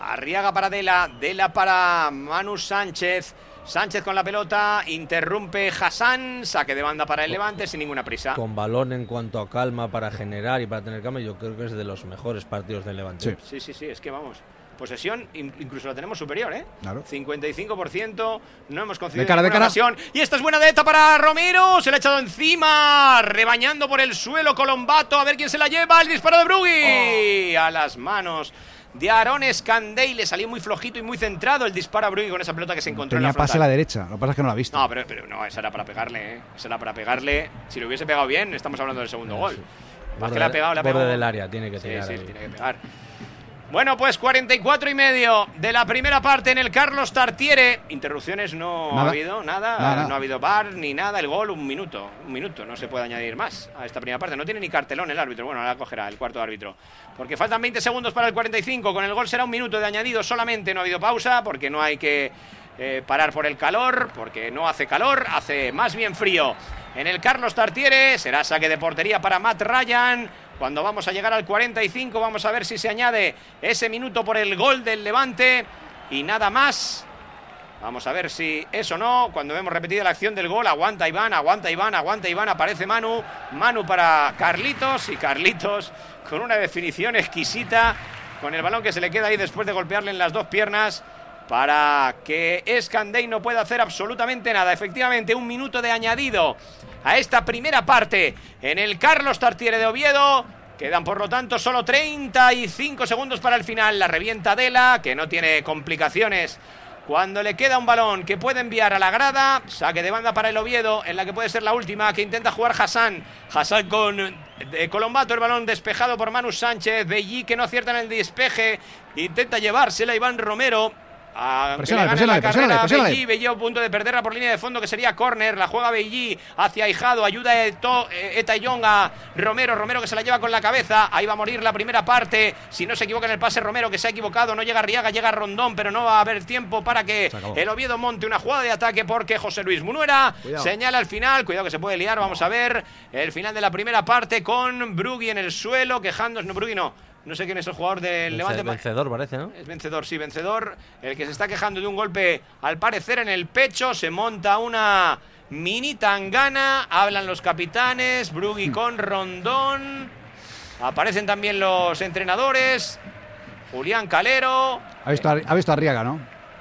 A: Arriaga para Dela, Dela para Manu Sánchez. Sánchez con la pelota, interrumpe Hassan, saque de banda para el Levante sin ninguna prisa.
C: Con balón en cuanto a calma para generar y para tener calma, yo creo que es de los mejores partidos del Levante.
A: Sí, es que vamos. Posesión, incluso la tenemos superior, ¿eh?
B: Claro.
A: 55%, no hemos conseguido
B: de cara.
A: ocasión. Y esta es buena de ETA para Romero, se le ha echado encima, rebañando por el suelo Colombato, a ver quién se la lleva, el disparo de Brugui, a las manos de Aaron Escandey, le salió muy flojito y muy centrado el disparo a Brugui con esa pelota que se encontró
B: Tenía
A: en la frontal.
B: pase a la derecha, lo que pasa es que no la ha visto.
A: No, pero no, esa era para pegarle, ¿eh? Esa era para pegarle. Si lo hubiese pegado bien, estamos hablando del segundo gol. Más que le ha pegado,
C: borde del área, tiene que tirar.
A: Sí, tiene que pegar. Bueno, pues 44 y medio de la primera parte en el Carlos Tartiere. Interrupciones no ha habido, nada. No ha habido VAR ni nada. El gol, un minuto, no se puede añadir más a esta primera parte. No tiene ni cartelón el árbitro. Bueno, ahora cogerá el cuarto árbitro. Porque faltan 20 segundos para el 45. Con el gol será un minuto de añadido solamente. No ha habido pausa porque no hay que parar por el calor, porque no hace calor, hace más bien frío. En el Carlos Tartiere será saque de portería para Matt Ryan. Cuando vamos a llegar al 45 vamos a ver si se añade ese minuto por el gol del Levante y nada más. Vamos a ver si es o no. Cuando vemos repetida la acción del gol, aguanta Iván, aparece Manu para Carlitos y Carlitos con una definición exquisita con el balón que se le queda ahí después de golpearle en las dos piernas para que Escandey no pueda hacer absolutamente nada. Efectivamente, un minuto de añadido a esta primera parte en el Carlos Tartiere de Oviedo. Quedan por lo tanto solo 35 segundos para el final. La revienta Dela, que no tiene complicaciones cuando le queda un balón que puede enviar a la grada. Saque de banda para el Oviedo, en la que puede ser la última, que intenta jugar Hassan con Colombato, el balón despejado por Manu Sánchez. Bellí, que no acierta en el despeje, intenta llevársela Iván Romero.
B: Presiona.
A: Bellí a punto de perderla por línea de fondo, que sería córner. La juega Bellí hacia Hijado, ayuda Eta Young a Romero que se la lleva con la cabeza. Ahí va a morir la primera parte. Si no se equivoca en el pase Romero, que se ha equivocado, no llega Arriaga, llega Rondón, pero no va a haber tiempo para que el Oviedo monte una jugada de ataque, porque José Luis Munuera señala al final. Cuidado que se puede liar. Vamos a ver el final de la primera parte con Brugui en el suelo, quejándose. No, Brugui no sé quién es el jugador del Levante.
C: Vencedor parece, ¿no?
A: Es vencedor, sí, vencedor. El que se está quejando de un golpe, al parecer, en el pecho. Se monta una mini tangana. Hablan los capitanes. Brugui con Rondón. Aparecen también los entrenadores. Julián Calero.
B: Ha visto a Arriaga, ¿no?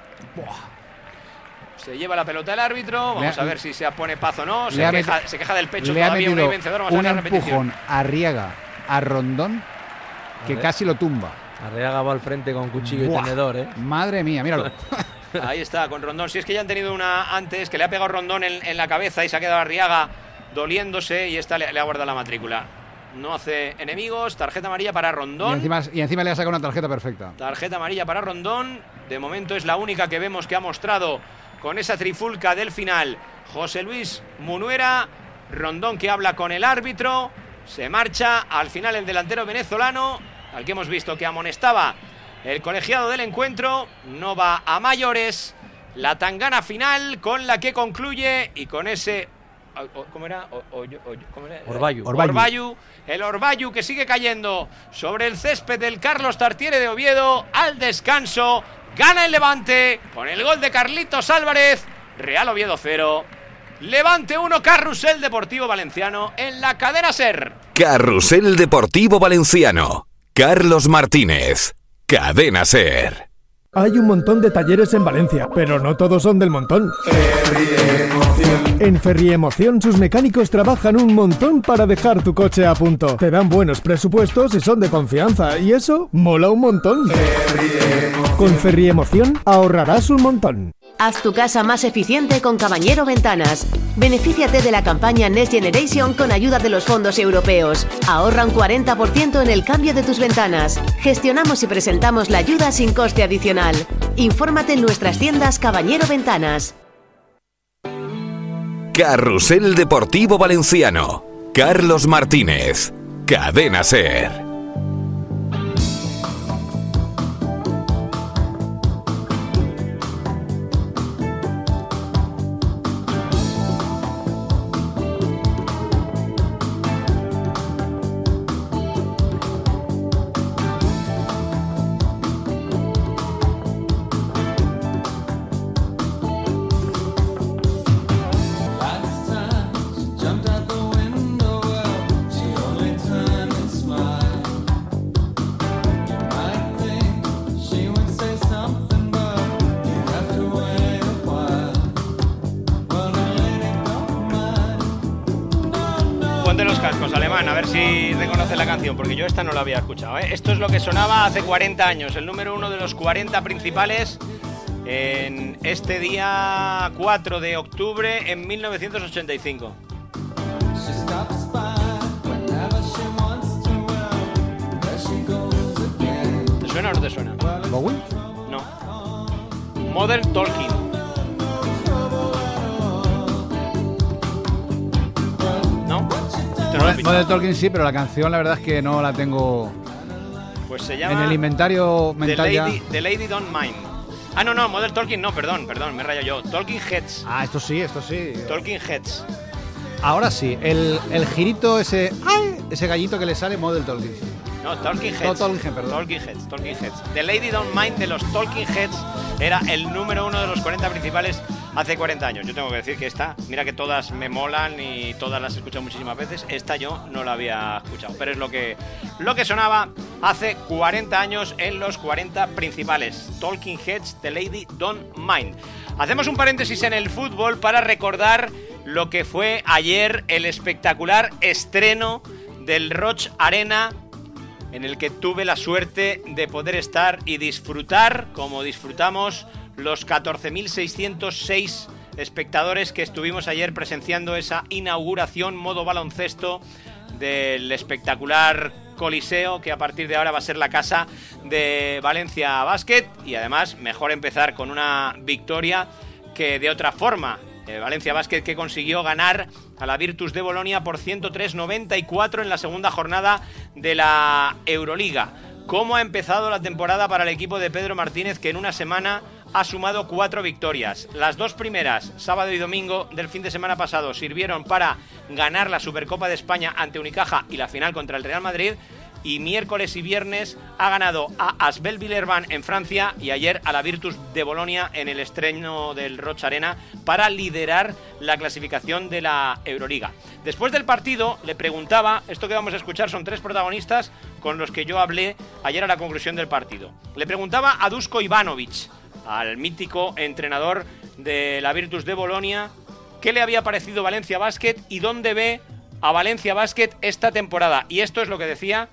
A: Se lleva la pelota el árbitro. Vamos a ver si se pone paz o no. Se queja del pecho
B: le todavía
A: un vencedor. Vamos a ver la repetición.
B: Un empujón a Arriaga a Rondón que casi lo tumba.
C: Arriaga va al frente con cuchillo y tenedor, ¿eh?
B: Madre mía, míralo.
A: Ahí está, con Rondón. Si es que ya han tenido una antes, que le ha pegado Rondón en la cabeza y se ha quedado Arriaga doliéndose, y esta le ha guardado la matrícula. No hace enemigos. Tarjeta amarilla para Rondón.
B: Y encima le ha sacado una tarjeta perfecta.
A: Tarjeta amarilla para Rondón. De momento es la única que vemos que ha mostrado con esa trifulca del final José Luis Munuera. Rondón, que habla con el árbitro. Se marcha al final el delantero venezolano, al que hemos visto que amonestaba el colegiado del encuentro. No va a mayores. La tangana final con la que concluye, y con ese... ¿Cómo era?
C: Orbayu.
A: El Orbayu, que sigue cayendo sobre el césped del Carlos Tartiere de Oviedo. Al descanso gana el Levante con el gol de Carlitos Álvarez. Real Oviedo 0, Levante 1, Carrusel Deportivo Valenciano en la cadena SER.
E: Carrusel Deportivo Valenciano. Carlos Martínez. Cadena SER.
F: Hay un montón de talleres en Valencia, pero no todos son del montón. En Ferriemoción sus mecánicos trabajan un montón para dejar tu coche a punto. Te dan buenos presupuestos y son de confianza, y eso mola un montón. Con Ferriemoción ahorrarás un montón.
D: Haz tu casa más eficiente con Cabañero Ventanas. Benefíciate de la campaña Next Generation con ayuda de los fondos europeos. Ahorra un 40% en el cambio de tus ventanas. Gestionamos y presentamos la ayuda sin coste adicional. Infórmate en nuestras tiendas Cabañero Ventanas.
E: Carrusel Deportivo Valenciano. Carlos Martínez. Cadena SER.
A: Ponte los cascos, Alemán, a ver si reconoces la canción, porque yo esta no la había escuchado, ¿eh? Esto es lo que sonaba hace 40 años, el número 1 de los 40 principales en este día 4 de octubre en 1985. ¿Te suena o no te suena?
B: ¿Bowie?
A: No. Modern Talking. ¿No?
B: Modern Talking sí, pero la canción la verdad es que no la tengo.
A: Pues se llama
B: en el inventario mental
A: The Lady Don't Mind. Ah, no, Modern Talking no, perdón, me rayo yo. Talking Heads.
B: Ah, esto sí.
A: Talking Heads.
B: Ahora sí, el girito ese gallito que le sale, Modern Talking.
A: No, Talking Heads.
B: No, Talking
A: Heads. The Lady Don't Mind de los Talking Heads era el número 1 de los 40 principales hace 40 años. Yo tengo que decir que esta, mira que todas me molan y todas las he escuchado muchísimas veces. Esta yo no la había escuchado, pero es lo que sonaba hace 40 años en los 40 principales. Talking Heads, The Lady Don't Mind. Hacemos un paréntesis en el fútbol para recordar lo que fue ayer el espectacular estreno del Roig Arena, en el que tuve la suerte de poder estar y disfrutar, como disfrutamos los 14.606 espectadores que estuvimos ayer presenciando esa inauguración modo baloncesto del espectacular Coliseo, que a partir de ahora va a ser la casa de Valencia Basket. Y además, mejor empezar con una victoria que de otra forma. Valencia Basket, que consiguió ganar a la Virtus de Bolonia por 103-94 en la segunda jornada de la Euroliga. ¿Cómo ha empezado la temporada para el equipo de Pedro Martínez, que en una semana ha sumado 4 victorias? Las 2 primeras, sábado y domingo del fin de semana pasado, sirvieron para ganar la Supercopa de España ante Unicaja y la final contra el Real Madrid. Y miércoles y viernes ha ganado a Asbel Villeurbanne en Francia y ayer a la Virtus de Bolonia en el estreno del Roig Arena para liderar la clasificación de la Euroliga. Después del partido le preguntaba, esto que vamos a escuchar son 3 protagonistas con los que yo hablé ayer a la conclusión del partido. Le preguntaba a Duško Ivanović, al mítico entrenador de la Virtus de Bolonia, qué le había parecido Valencia Basket y dónde ve a Valencia Basket esta temporada. Y esto es lo que decía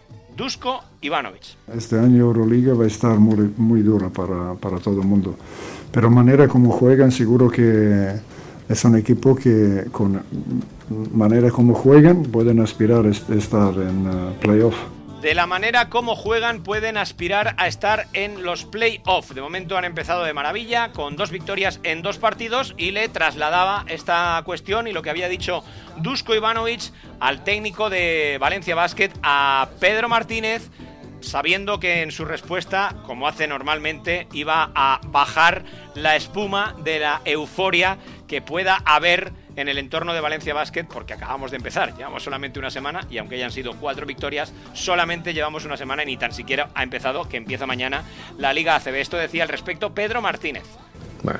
A: Duško Ivanović.
G: Este año Euroliga va a estar muy dura para todo el mundo, pero manera como juegan, seguro que es un equipo que con manera como juegan pueden aspirar a estar en playoff.
A: De la manera como juegan pueden aspirar a estar en los play-off. De momento han empezado de maravilla, con 2 victorias en 2 partidos, y le trasladaba esta cuestión y lo que había dicho Duško Ivanović al técnico de Valencia Basket, a Pedro Martínez, sabiendo que en su respuesta, como hace normalmente, iba a bajar la espuma de la euforia que pueda haber en el entorno de Valencia Basket, porque acabamos de empezar, llevamos solamente una semana y aunque hayan sido 4 victorias, solamente llevamos una semana y ni tan siquiera ha empezado, que empieza mañana la Liga ACB. Esto decía al respecto Pedro Martínez.
H: Bueno,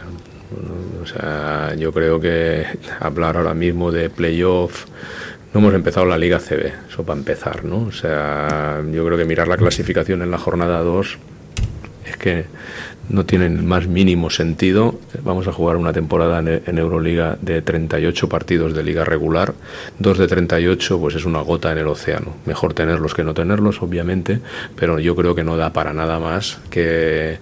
H: o sea, yo creo que hablar ahora mismo de playoff, no hemos empezado la Liga ACB, eso para empezar, ¿no? O sea, yo creo que mirar la clasificación en la jornada 2 es que no tiene el más mínimo sentido. Vamos a jugar una temporada en Euroliga de 38 partidos de liga regular, 2 de 38, pues es una gota en el océano. Mejor tenerlos que no tenerlos, obviamente, pero yo creo que no da para nada más que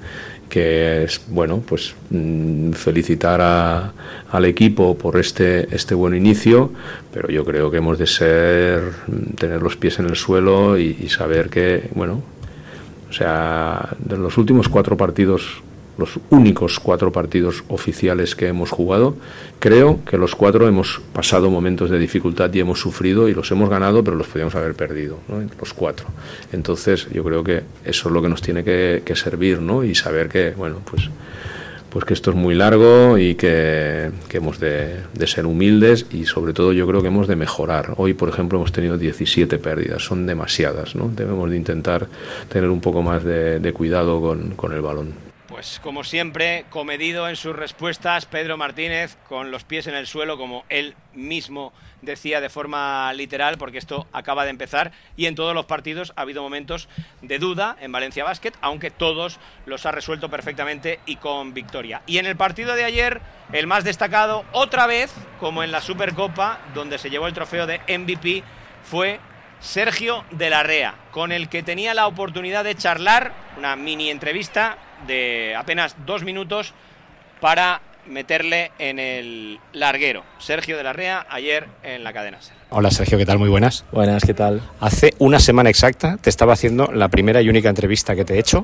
H: es, bueno, pues felicitar al equipo por este buen inicio, pero yo creo que hemos de tener los pies en el suelo y saber que, bueno, o sea, de los últimos 4 partidos, los únicos 4 partidos oficiales que hemos jugado, creo que los 4 hemos pasado momentos de dificultad y hemos sufrido y los hemos ganado, pero los podíamos haber perdido, ¿no? Los 4. Entonces yo creo que eso es lo que nos tiene que servir, ¿no? Y saber que, bueno, pues que esto es muy largo y que hemos de ser humildes y sobre todo yo creo que hemos de mejorar. Hoy, por ejemplo, hemos tenido 17 pérdidas, son demasiadas, ¿no? Debemos de intentar tener un poco más de cuidado con el balón.
A: Pues como siempre, comedido en sus respuestas, Pedro Martínez, con los pies en el suelo, como él mismo decía de forma literal, porque esto acaba de empezar, y en todos los partidos ha habido momentos de duda en Valencia Basket, aunque todos los ha resuelto perfectamente y con victoria. Y en el partido de ayer, el más destacado, otra vez, como en la Supercopa, donde se llevó el trofeo de MVP, fue Sergio de la Rea, con el que tenía la oportunidad de charlar, una mini entrevista de apenas 2 minutos para meterle en el larguero. Sergio de la Rea, ayer en la cadena SER.
I: Hola Sergio, ¿qué tal? Muy buenas.
J: Buenas, ¿qué tal?
I: Hace una semana exacta te estaba haciendo la primera y única entrevista que te he hecho,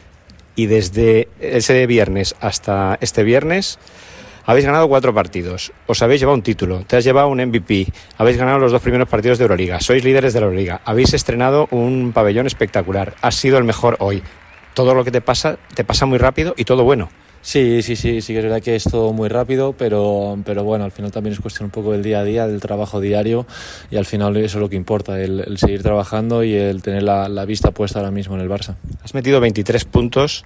I: y desde ese viernes hasta este viernes habéis ganado 4 partidos, os habéis llevado un título, te has llevado un MVP, habéis ganado los 2 primeros partidos de Euroliga, sois líderes de la Euroliga, habéis estrenado un pabellón espectacular, has sido el mejor hoy. Todo lo que te pasa muy rápido y todo bueno.
J: Sí, que es verdad que es todo muy rápido, pero bueno, al final también es cuestión un poco del día a día, del trabajo diario, y al final eso es lo que importa, el seguir trabajando y el tener la vista puesta ahora mismo en el Barça.
I: Has metido 23 puntos.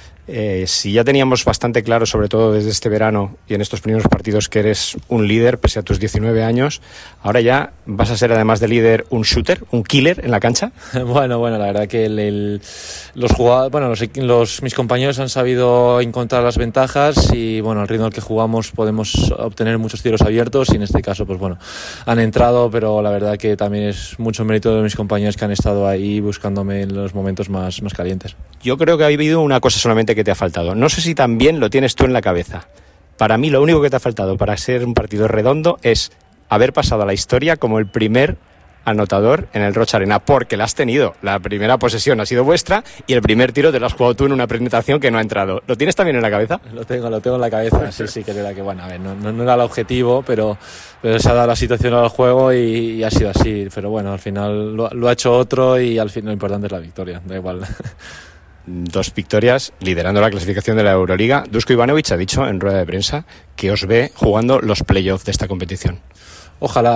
I: Si ya teníamos bastante claro, sobre todo desde este verano y en estos primeros partidos, que eres un líder pese a tus 19 años, ahora ya vas a ser, además de líder, un shooter, un killer en la cancha.
J: Bueno, la verdad que los jugadores, mis compañeros han sabido encontrar las ventajas y bueno, al ritmo al que jugamos podemos obtener muchos tiros abiertos, y en este caso pues bueno, han entrado, pero la verdad que también es mucho mérito de mis compañeros que han estado ahí buscándome en los momentos más calientes.
I: Yo creo que ha habido una cosa solamente que te ha faltado. No sé si también lo tienes tú en la cabeza. Para mí lo único que te ha faltado para ser un partido redondo es haber pasado a la historia como el primer anotador en el Rocha Arena, porque la has tenido. La primera posesión ha sido vuestra y el primer tiro te lo has jugado tú en una presentación que no ha entrado. ¿Lo tienes también en la cabeza?
J: Lo tengo en la cabeza. Sí, que era que bueno, a ver, no era el objetivo, pero se ha dado la situación al juego y ha sido así. Pero bueno, al final lo ha hecho otro y al final lo importante es la victoria, da igual.
I: 2 victorias, liderando la clasificación de la Euroliga. Dusko Ivanovic ha dicho en rueda de prensa que os ve jugando los playoffs de esta competición.
J: Ojalá,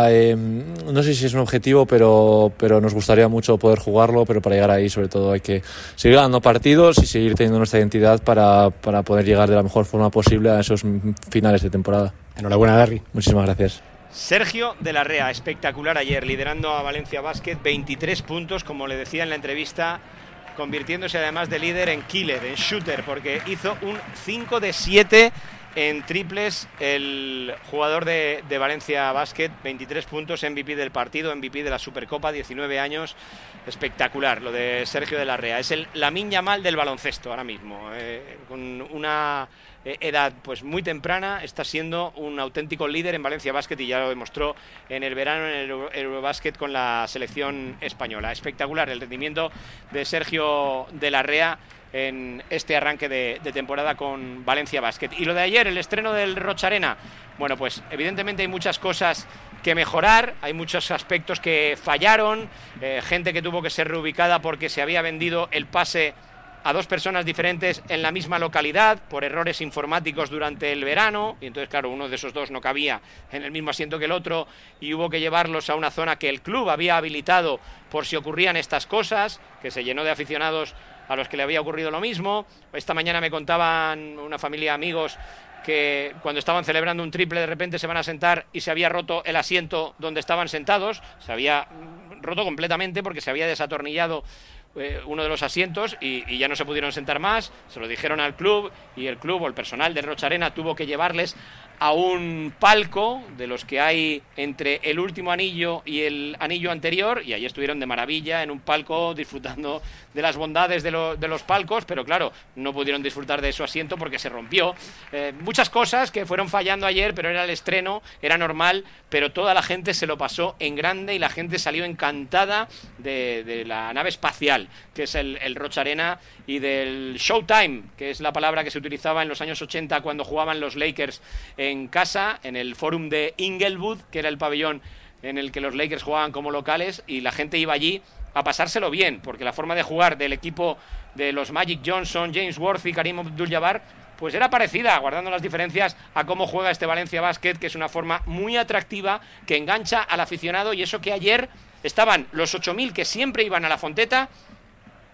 J: no sé si es un objetivo, pero nos gustaría mucho poder jugarlo, pero para llegar ahí sobre todo hay que seguir ganando partidos y seguir teniendo nuestra identidad para poder llegar de la mejor forma posible a esos finales de temporada.
I: Enhorabuena, Darry.
J: Muchísimas gracias.
A: Sergio de la Rea, espectacular ayer, liderando a Valencia Basket, 23 puntos, como le decía en la entrevista, convirtiéndose además de líder en killer, en shooter, porque hizo un 5 de 7 en triples el jugador de Valencia Basket, 23 puntos, MVP del partido, MVP de la Supercopa, 19 años, espectacular lo de Sergio de la Rea. Es el Lamine Yamal del baloncesto ahora mismo, con una edad pues muy temprana, está siendo un auténtico líder en Valencia Basket, y ya lo demostró en el verano en el Eurobasket con la selección española. Espectacular el rendimiento de Sergio de la Rea en este arranque de temporada con Valencia Basket. Y lo de ayer, el estreno del Rocha Arena, bueno, pues evidentemente hay muchas cosas que mejorar, hay muchos aspectos que fallaron, gente que tuvo que ser reubicada porque se había vendido el pase a 2 personas diferentes en la misma localidad por errores informáticos durante el verano, y entonces claro, uno de esos 2 no cabía en el mismo asiento que el otro y hubo que llevarlos a una zona que el club había habilitado por si ocurrían estas cosas, que se llenó de aficionados a los que le había ocurrido lo mismo. Esta mañana me contaban una familia de amigos que cuando estaban celebrando un triple de repente se van a sentar y se había roto el asiento donde estaban sentados, se había roto completamente porque se había desatornillado uno de los asientos y ya no se pudieron sentar más. Se lo dijeron al club y el club o el personal de Rocha Arena tuvo que llevarles a un palco de los que hay entre el último anillo y el anillo anterior, y allí estuvieron de maravilla en un palco disfrutando de las bondades de los palcos, pero claro, no pudieron disfrutar de su asiento porque se rompió. Muchas cosas que fueron fallando ayer, pero era el estreno, era normal, pero toda la gente se lo pasó en grande y la gente salió encantada de la nave espacial, que es el Rocha Arena, y del Showtime, que es la palabra que se utilizaba en los años 80 cuando jugaban los Lakers en casa, en el Forum de Inglewood, que era el pabellón en el que los Lakers jugaban como locales, y la gente iba allí a pasárselo bien, porque la forma de jugar del equipo de los Magic Johnson, James Worthy, Karim Abdul-Jabbar, pues era parecida, guardando las diferencias, a cómo juega este Valencia Basket, que es una forma muy atractiva, que engancha al aficionado, y eso que ayer estaban los 8.000 que siempre iban a la Fonteta,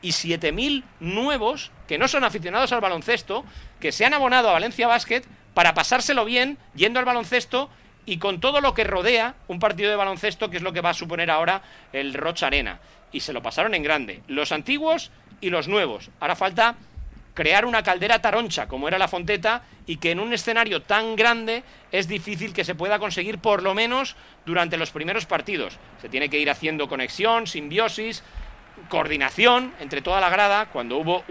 A: y 7.000 nuevos que no son aficionados al baloncesto, que se han abonado a Valencia Basket para pasárselo bien yendo al baloncesto y con todo lo que rodea un partido de baloncesto, que es lo que va a suponer ahora el Rocha Arena. Y se lo pasaron en grande, los antiguos y los nuevos. Ahora falta crear una caldera taroncha, como era la Fonteta, y que en un escenario tan grande es difícil que se pueda conseguir, por lo menos durante los primeros partidos. Se tiene que ir haciendo conexión, simbiosis, coordinación entre toda la grada. Cuando hubo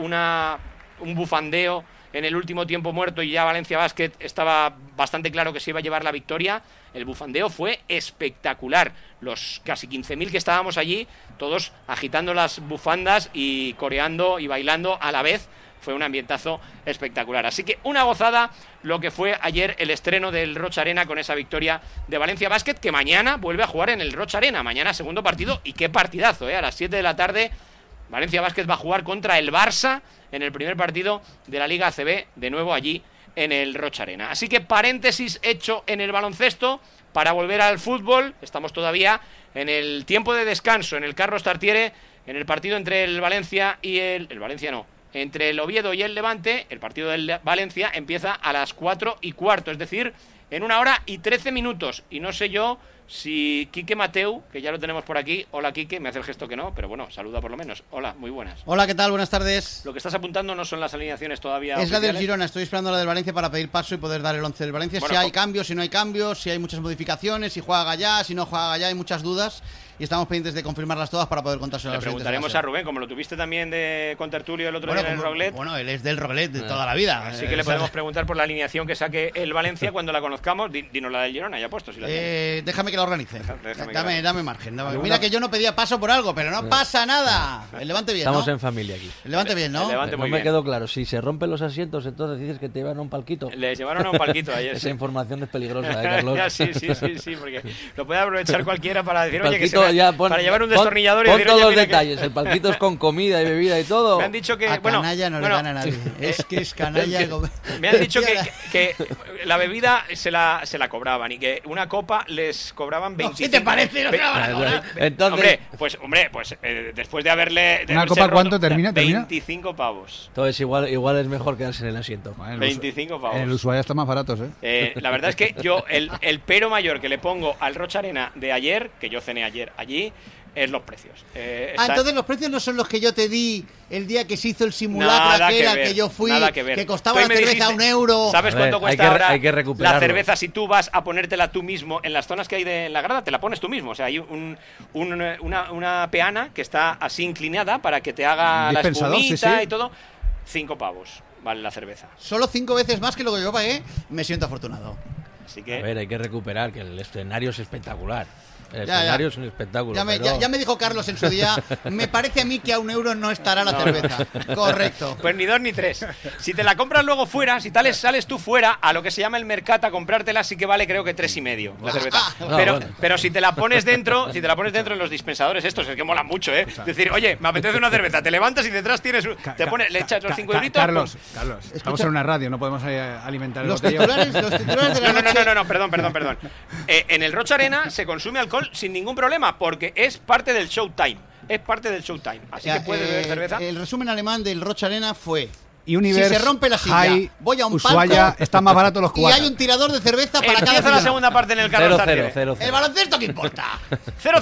A: un bufandeo en el último tiempo muerto y ya Valencia Basket estaba bastante claro que se iba a llevar la victoria, el bufandeo fue espectacular. Los casi 15.000 que estábamos allí, todos agitando las bufandas y coreando y bailando a la vez. Fue un ambientazo espectacular. Así que una gozada lo que fue ayer el estreno del Rocha Arena con esa victoria de Valencia Basket, que mañana vuelve a jugar en el Rocha Arena. Mañana segundo partido, y qué partidazo, a las 7 de la tarde Valencia Basket va a jugar contra el Barça en el primer partido de la Liga ACB, de nuevo allí en el Rocha Arena. Así que paréntesis hecho en el baloncesto para volver al fútbol. Estamos todavía en el tiempo de descanso en el Carlos Tartiere, en el partido entre el Valencia y entre el Oviedo y el Levante. El partido del Valencia empieza a las 4:15, es decir, en 1 hora y 13 minutos. Y no sé yo si Quique Mateu, que ya lo tenemos por aquí. Hola, Quique, me hace el gesto que no, pero bueno, saluda por lo menos. Hola, muy buenas.
K: Hola, ¿qué tal? Buenas tardes.
A: Lo que estás apuntando no son las alineaciones todavía
K: Es
A: oficiales.
K: la del Girona, estoy esperando la del Valencia para pedir paso y poder dar el 11 del Valencia.
A: Bueno,
K: si hay cambios, si no hay cambios, si hay muchas modificaciones, si juega Gallá, si no juega Gallá, hay muchas dudas. Y estamos pendientes de confirmarlas todas para poder contárselo a los oyentes.
A: Le preguntaremos a Rubén, como lo tuviste también de contertulio el otro día en el Roglet.
K: Bueno, él es del Roglet de toda la vida.
A: Así que le podemos preguntar por la alineación que saque el Valencia cuando la conozcamos. Dinos la del Girona, ya puesto. Si la
K: déjame que la organice. Dame margen. Mira que yo no pedía paso por algo, pero no pasa nada. El Levante bien,
C: Estamos
K: ¿no?
C: en familia aquí.
K: El Levante bien, ¿no?
C: No me quedó claro. Si se rompen los asientos, entonces dices que te llevan a un palquito.
A: Les llevaron a un palquito ayer.
C: Esa información es peligrosa, Carlos.
A: Sí, porque lo puede aprovechar cualquiera para decir, oye,
C: para
A: llevar un destornillador y
C: decir,
A: oye,
C: todos los
A: mira
C: detalles. El palquito es con comida y bebida y todo.
A: Me han dicho que
K: a canalla no le gana a nadie. Es que es canalla.
A: Me han dicho que la bebida se la cobraban y que una copa les cobraban 25.
K: ¿Qué te parece?
C: Entonces,
A: hombre, después de haberle...
B: ¿Una copa cuánto termina?
A: 25 pavos.
C: Entonces igual es mejor quedarse en el asiento.
A: 25 pavos.
B: En el Ushuaia están más baratos,
A: La verdad es que yo, el pero mayor que le pongo al Rocha Arena de ayer, que yo cené ayer allí, es los precios.
K: Entonces los precios no son los que yo te di el día que se hizo el simulacro que yo fui, que costaba la cerveza €1.
A: ¿Sabes cuánto cuesta ahora
C: hay que
A: la cerveza si tú vas a ponértela tú mismo en las zonas que hay en la grada? Te la pones tú mismo. O sea, hay una peana que está así inclinada para que te haga la espumita y todo. 5 pavos vale la cerveza.
K: Solo 5 veces más que lo que yo pagué. Me siento afortunado.
A: Así que...
C: A ver, hay que recuperar, que el escenario es espectacular. El escenario es un espectáculo.
K: Ya me dijo Carlos en su día, me parece a mí que a €1 no estará la cerveza. Correcto.
A: Pues ni 2 ni 3. Si te la compras luego fuera, si sales tú fuera a lo que se llama el Mercat a comprártela, sí que vale creo que 3,5 la cerveza. Pero si te la pones dentro, en los dispensadores estos, es que mola mucho, Es decir, oye, me apetece una cerveza, te levantas y detrás tienes le echas los 5 euritos.
B: Carlos, estamos en una radio, no podemos alimentar
K: los titulares de la noche.
A: No, perdón. En el Rocha Arena se consume alcohol sin ningún problema, porque es parte del showtime. Así que puedes beber cerveza.
K: El resumen alemán del Rocha Arena fue:
B: Universe,
K: si se rompe la silla, voy a un
B: Ushuaia,
K: palco,
B: están más baratos los cuatro.
K: Y hay un tirador de cerveza para cada
A: Empieza la segunda parte en el Carlos Tartiere.
K: El baloncesto, ¿qué importa?
A: 0-0.